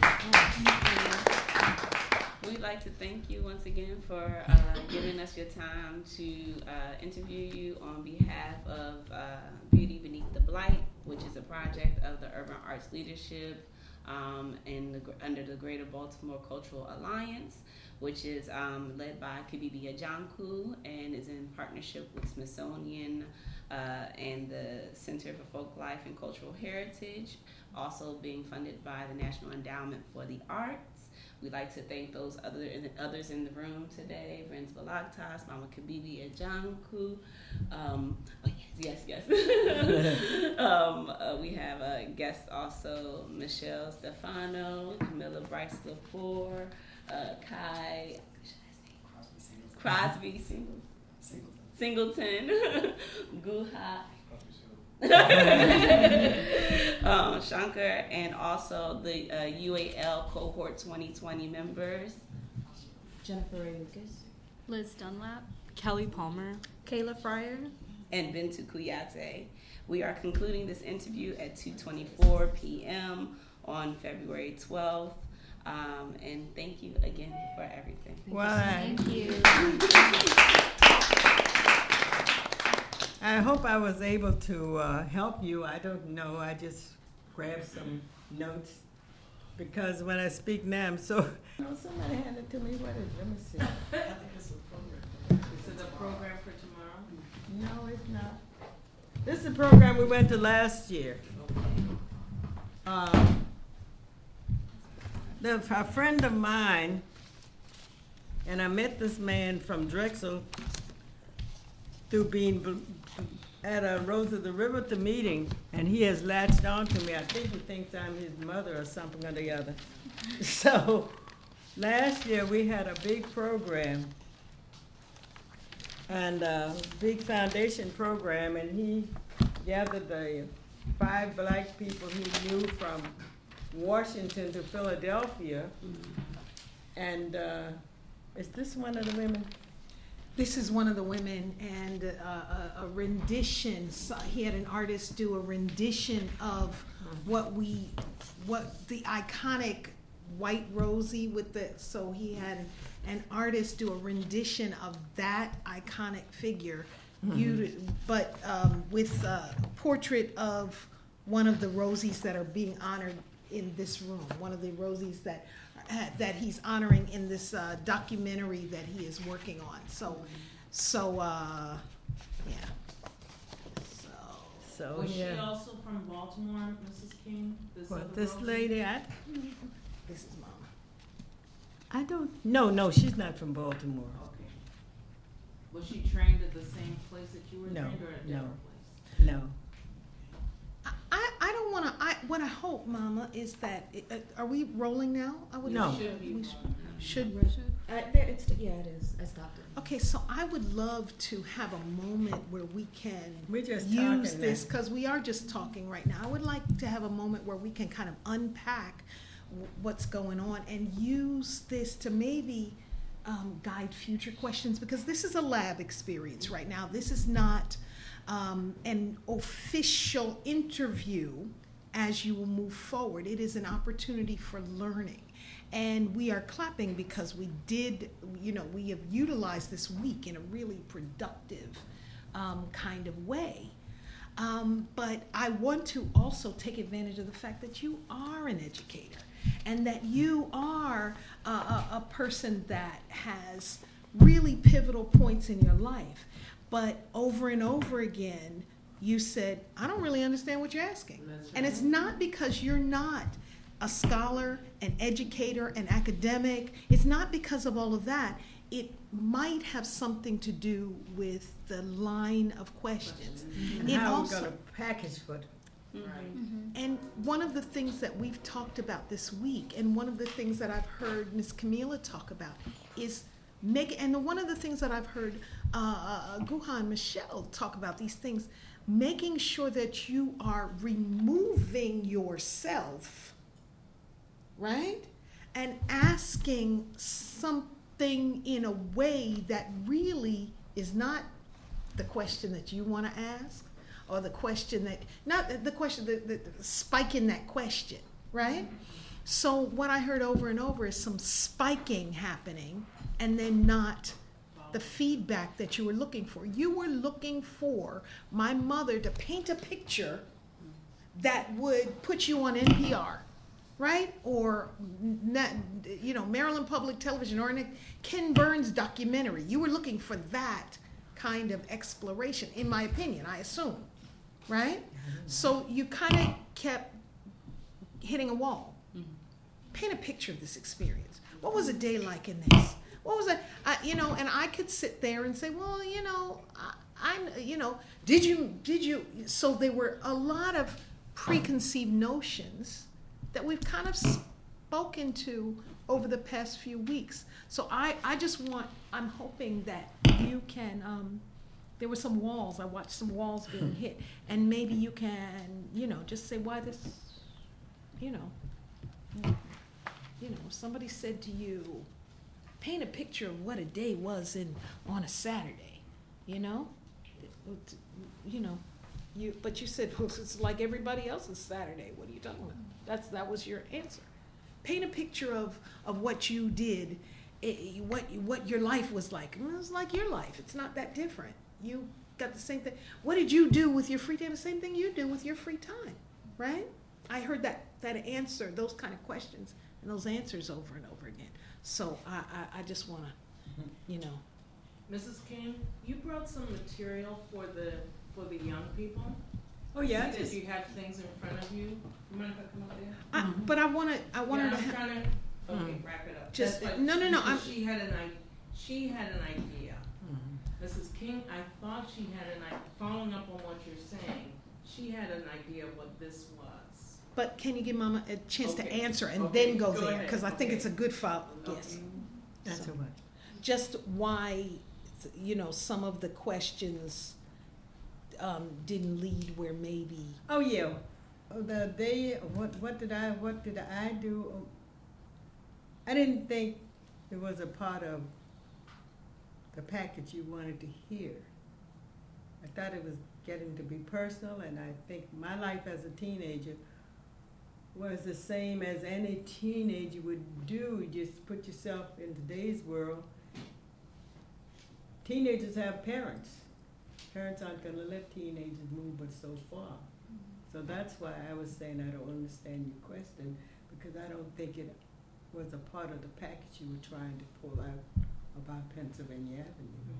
[SPEAKER 1] King, we'd like to thank you once again for giving us your time to interview you on behalf of Beauty Beneath the Blight, which is a project of the Urban Arts Leadership under the Greater Baltimore Cultural Alliance, which is led by Kibibi Ajanku and is in partnership with Smithsonian and the Center for Folk Life and Cultural Heritage, also being funded by the National Endowment for the Arts. We'd like to thank those others in the room today, Renz Balagtas, Mama Kibibi Ajanku. Yes. We have guests also, Michelle Stefano, Camilla Bryce Lepore, Kai Crosby Singleton, Guha, Shankar, and also the UAL Cohort 2020 members.
[SPEAKER 5] Jennifer Ray Lucas,
[SPEAKER 4] Liz Dunlap,
[SPEAKER 3] Kelly Palmer,
[SPEAKER 6] Kayla Fryer,
[SPEAKER 1] and Bintu Kuyate. We are concluding this interview at 2:24 p.m. on February 12th. And thank you again for everything.
[SPEAKER 2] Why?
[SPEAKER 4] thank you.
[SPEAKER 2] I hope I was able to help you. I don't know. I just grabbed some notes because when I speak now, I'm so. No, somebody handed it to me. What is it? Let me see.
[SPEAKER 7] I think it's a program.
[SPEAKER 2] Is it a program for tomorrow? No, it's not. This is a program we went to last year. A friend of mine, and I met this man from Drexel through being at a Rose of the River to meeting, and he has latched on to me. I think he thinks I'm his mother or something or the other. So last year we had a big program and a big foundation program, and he gathered the 5 black people he knew from Washington to Philadelphia. And is this one of the women?
[SPEAKER 8] This is one of the women, and a rendition. So he had an artist do a rendition of what the iconic white Rosie with the. So he had an artist do a rendition of that iconic figure, but with a portrait of one of the Rosies that are being honored in this room. One of the Rosies that he's honoring in this documentary that he is working on. Yeah.
[SPEAKER 2] So
[SPEAKER 9] Was she
[SPEAKER 2] yeah.
[SPEAKER 9] also from Baltimore, Mrs. King?
[SPEAKER 2] This lady,
[SPEAKER 8] This is Mama.
[SPEAKER 2] I don't. No, she's not from Baltimore.
[SPEAKER 9] Okay. Was she trained at the same place that you were
[SPEAKER 2] No,
[SPEAKER 9] trained, or at a
[SPEAKER 2] no.
[SPEAKER 9] different place?
[SPEAKER 2] No.
[SPEAKER 8] I don't want to. What I hope, Mama, is that are we rolling now? I would.
[SPEAKER 2] No.
[SPEAKER 9] Should be
[SPEAKER 8] we
[SPEAKER 9] one.
[SPEAKER 8] Should
[SPEAKER 5] Yeah, it is. I stopped it.
[SPEAKER 8] Okay, so I would love to have a moment where we can
[SPEAKER 2] We're just
[SPEAKER 8] use
[SPEAKER 2] talking
[SPEAKER 8] this,
[SPEAKER 2] now.
[SPEAKER 8] because we are just talking right now. I would like to have a moment where we can kind of unpack what's going on and use this to maybe guide future questions, because this is a lab experience right now. This is not an official interview as you will move forward. It is an opportunity for learning. And we are clapping because we have utilized this week in a really productive kind of way. But I want to also take advantage of the fact that you are an educator and that you are a person that has really pivotal points in your life. But over and over again, you said, I don't really understand what you're asking.
[SPEAKER 9] That's
[SPEAKER 8] And it's not because you're not a scholar, an educator, an academic. It's not because of all of that. It might have something to do with the line of questions.
[SPEAKER 2] And
[SPEAKER 8] It
[SPEAKER 2] how we're
[SPEAKER 8] also-
[SPEAKER 2] gonna package for
[SPEAKER 9] Right.
[SPEAKER 8] And one of the things that we've talked about this week, and one of the things that I've heard Ms. Camila talk about, is one of the things that I've heard Guha and Michelle talk about, these things, making sure that you are removing yourself, right? And asking something in a way that really is not the question that you want to ask, or the question that, not the question, the spike in that question, right? So what I heard over and over is some spiking happening, and then not the feedback that you were looking for. You were looking for my mother to paint a picture that would put you on NPR, right? Or, Maryland Public Television, or in a Ken Burns documentary. You were looking for that kind of exploration, in my opinion, I assume, right? So you kind of kept hitting a wall. Paint a picture of this experience. What was a day like in this? What was it? And I could sit there and say, well, did you? So there were a lot of preconceived notions that we've kind of spoken to over the past few weeks. So I'm hoping that you can, there were some walls, I watched some walls being hit, and maybe you can, just say why this, somebody said to you, paint a picture of what a day was on a Saturday, but you said, well, it's like everybody else's Saturday. What are you talking about? That was your answer. Paint a picture of what you did, what your life was like. It was like your life. It's not that different. You got the same thing. What did you do with your free time? The same thing you do with your free time, right? I heard that answer, those kind of questions and those answers over and over again. So I just want to,
[SPEAKER 9] Mrs. King, you brought some material for the young people.
[SPEAKER 2] Oh, yeah.
[SPEAKER 9] Did you have things in front of you? You mind if I come up there?
[SPEAKER 8] But I want her to
[SPEAKER 9] I'm trying to wrap it up.
[SPEAKER 8] Just-
[SPEAKER 9] That's
[SPEAKER 8] no.
[SPEAKER 9] because she had an idea. Mrs. King, I thought she had an idea. Following up on what you're saying, she had an idea of what this was.
[SPEAKER 8] But can you give Mama a chance to
[SPEAKER 9] Okay.
[SPEAKER 8] answer and
[SPEAKER 9] Okay,
[SPEAKER 8] then go
[SPEAKER 9] go
[SPEAKER 8] there?
[SPEAKER 9] ahead.
[SPEAKER 8] Because I think
[SPEAKER 9] Okay.
[SPEAKER 8] it's a good follow. Yes.
[SPEAKER 2] That's
[SPEAKER 8] So,
[SPEAKER 2] what.
[SPEAKER 8] just why, some of the questions didn't lead where maybe.
[SPEAKER 2] Oh, yeah. The day, what did I do? I didn't think it was a part of the package you wanted to hear. I thought it was getting to be personal, and I think my life as a teenager was the same as any teenager would do. You just put yourself in today's world. Teenagers have parents. Parents aren't going to let teenagers move but so far. So that's why I was saying I don't understand your question, because I don't think it was a part of the package you were trying to pull out about Pennsylvania Avenue.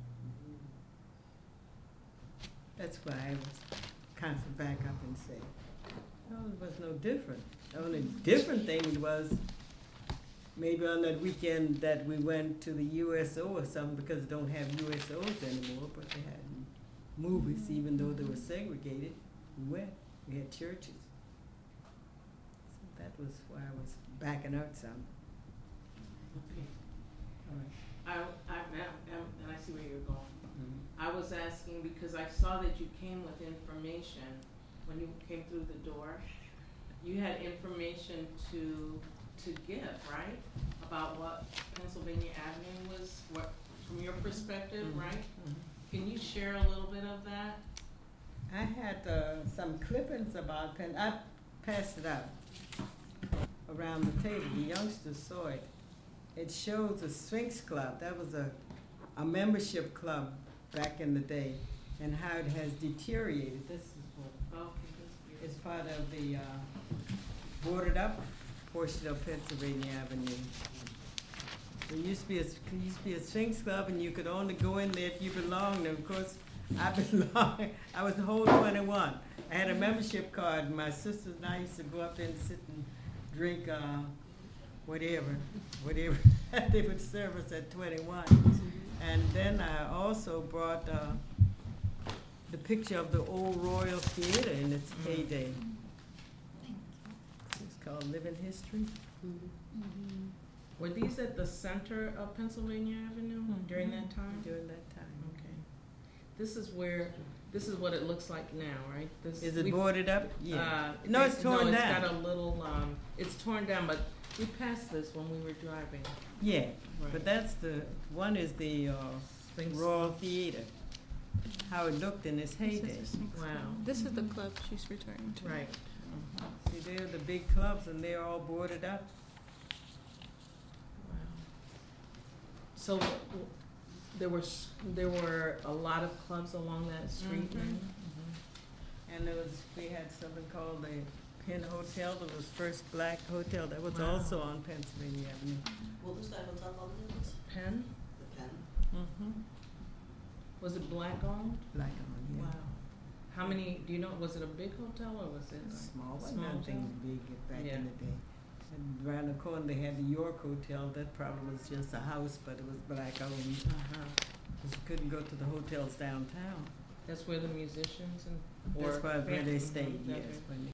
[SPEAKER 2] That's why I was kind of back up and say, no, it was no different. The only different thing was maybe on that weekend that we went to the USO or something, because they don't have USOs anymore, but they had movies, even though they were segregated. We went. We had churches. So that was why I was backing out some.
[SPEAKER 9] Okay.
[SPEAKER 2] All right.
[SPEAKER 9] And I see where you're going.
[SPEAKER 2] Mhm.
[SPEAKER 9] I was asking because I saw that you came with information when you came through the door. You had information to give, right? About what Pennsylvania Avenue was, what from your perspective,
[SPEAKER 2] Mhm.
[SPEAKER 9] right?
[SPEAKER 2] Mhm.
[SPEAKER 9] Can you share a little bit of that?
[SPEAKER 2] I had some clippings about Penn. I passed it out around the table. The youngsters saw it. It shows the Sphinx Club. That was a membership club back in the day, and how it has deteriorated. This is what
[SPEAKER 9] Okay, that's
[SPEAKER 2] is
[SPEAKER 9] beautiful.
[SPEAKER 2] part of the boarded up portion of Pennsylvania Avenue. There used to be a Sphinx Club, and you could only go in there if you belonged. And of course, I belonged. I was the whole 21. I had a membership card, and my sisters and I used to go up there and sit and drink whatever they would serve us at 21. And then I also brought the picture of the old Royal Theater in its heyday. It's called Living History.
[SPEAKER 9] Were these at the center of Pennsylvania Avenue during that time?
[SPEAKER 2] During that time.
[SPEAKER 9] Okay. This is what it looks like now, right? This,
[SPEAKER 2] Is it
[SPEAKER 9] we-
[SPEAKER 2] boarded up? Yeah. No, it's torn
[SPEAKER 9] no,
[SPEAKER 2] down.
[SPEAKER 9] it's got a little, it's torn down, but we passed this when we were driving.
[SPEAKER 2] Yeah,
[SPEAKER 9] Right.
[SPEAKER 2] but that's the one is the
[SPEAKER 9] Sphinx.
[SPEAKER 2] Royal Theater. How it looked in its heyday.
[SPEAKER 9] Wow.
[SPEAKER 6] This is the club she's returning to.
[SPEAKER 9] Right.
[SPEAKER 2] See, they're the big clubs, and they're all boarded up.
[SPEAKER 9] Wow. So there were a lot of clubs along that street.
[SPEAKER 2] Mhm. And we had something called the Penn Hotel. That was first black hotel. That was
[SPEAKER 9] Wow.
[SPEAKER 2] also on Pennsylvania Avenue.
[SPEAKER 7] What was that hotel called again?
[SPEAKER 9] Penn?
[SPEAKER 7] The Penn?
[SPEAKER 2] Mm-hmm.
[SPEAKER 9] Was it black owned?
[SPEAKER 2] Black on, yeah.
[SPEAKER 9] Wow. How many? Do you know? Was it a big hotel or was it a
[SPEAKER 2] Small,
[SPEAKER 9] small
[SPEAKER 2] nothing
[SPEAKER 9] hotel?
[SPEAKER 2] big back
[SPEAKER 9] Yeah.
[SPEAKER 2] in the day. And around the corner they had the York Hotel. That probably was just a house, but it was black owned.
[SPEAKER 9] Uh-huh.
[SPEAKER 2] 'Cause you couldn't go to the hotels downtown.
[SPEAKER 9] That's where the musicians and
[SPEAKER 2] That's
[SPEAKER 9] or
[SPEAKER 2] where they
[SPEAKER 9] family-
[SPEAKER 2] stayed,
[SPEAKER 9] Mhm,
[SPEAKER 2] yes.
[SPEAKER 9] okay.
[SPEAKER 2] When